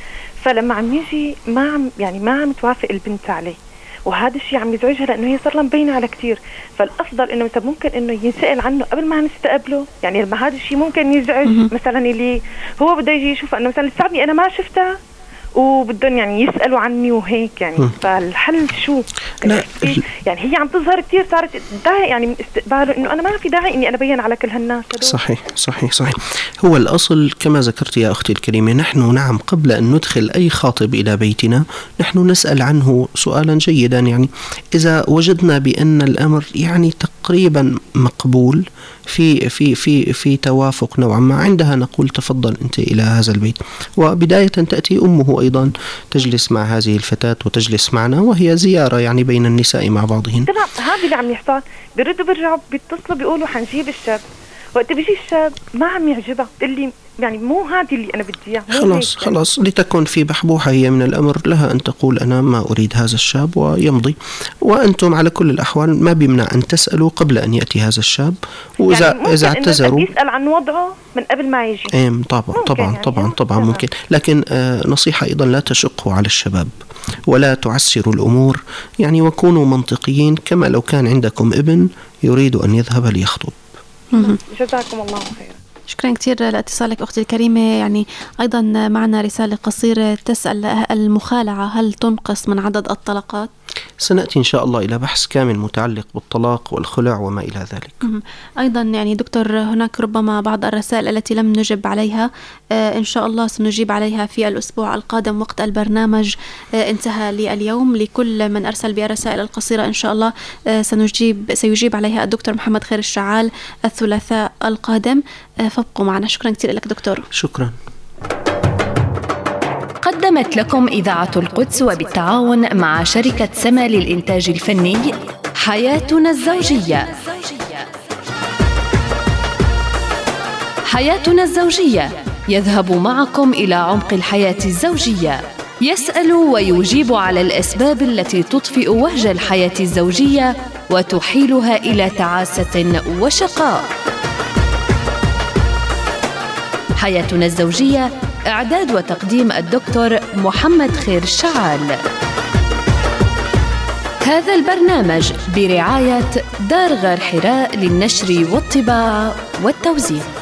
فلما عم يجي ما عم يعني ما عم توافق البنت عليه، وهذا الشيء عم يزعجها لانه هي صار لها مبينه على كثير. فالافضل انه مثلا ممكن انه ينسال عنه قبل ما نستقبله، يعني لما هذا الشيء ممكن يزعج مثلا اللي هو بده يجي يشوف انه مثلا لساتني انا ما شفتها وبدهم يعني يسالوا عني وهيك يعني. فالحل شو؟ لا يعني هي عم تظهر كثير، صارت داعي يعني من استقباله انه انا ما في داعي اني انا ابين على كل هالناس. صحيح صحيح صحيح. هو الاصل كما ذكرت يا اختي الكريمه، نحن نعم قبل ان ندخل اي خاطب الى بيتنا نحن نسال عنه سؤالا جيدا، يعني اذا وجدنا بان الامر يعني تقريبا مقبول في في في في توافق نوعا ما، عندها نقول تفضل انت الى هذا البيت. وبدايه تاتي امه ايضا تجلس مع هذه الفتاه وتجلس معنا، وهي زياره يعني بين النساء مع بعضهن. تمام. هذا اللي عم يحصل، بيردوا بيرجعوا بيتصلوا بيقولوا حنجيب الشاب، وقت بيجي الشاب ما عم يعجبها، اللي يعني مو هذه اللي انا بدي اياه. خلاص خلاص لتكن في بحبوحه هي من الامر، لها ان تقول انا ما اريد هذا الشاب ويمضي. وانتم على كل الاحوال ما بيمنع ان تسالوا قبل ان ياتي هذا الشاب، واذا يعني اذا اعتذروا يسال عن وضعه من قبل ما يجي. ايه طبعا طبعا يعني طبعا طبعا طبعا ممكن. لكن آه نصيحه ايضا لا تشقوا على الشباب ولا تعسروا الامور، يعني وكونوا منطقيين كما لو كان عندكم ابن يريد ان يذهب ليخطب. جزاكم الله خير. شكرا كثير لاتصالك أختي الكريمة. يعني أيضا معنا رسالة قصيرة تسأل: المخالعة هل تنقص من عدد الطلقات؟ سنأتي إن شاء الله إلى بحث كامل متعلق بالطلاق والخلع وما إلى ذلك. أيضا يعني دكتور هناك ربما بعض الرسائل التي لم نجب عليها، آه إن شاء الله سنجيب عليها في الأسبوع القادم. وقت البرنامج آه انتهى لي اليوم. لكل من أرسل بالرسائل القصيرة إن شاء الله آه سنجيب سيجيب عليها الدكتور محمد خير الشعال الثلاثاء القادم. آه فابقوا معنا. شكرا كثير لك دكتور. شكرا. قدمت لكم إذاعة القدس وبالتعاون مع شركة سما للإنتاج الفني حياتنا الزوجية. حياتنا الزوجية يذهب معكم إلى عمق الحياة الزوجية، يسأل ويجيب على الأسباب التي تطفئ وهج الحياة الزوجية وتحيلها إلى تعاسة وشقاء. حياتنا الزوجية، إعداد وتقديم الدكتور محمد خير الشعال. هذا البرنامج برعاية دار غار حراء للنشر والطباعة والتوزيع.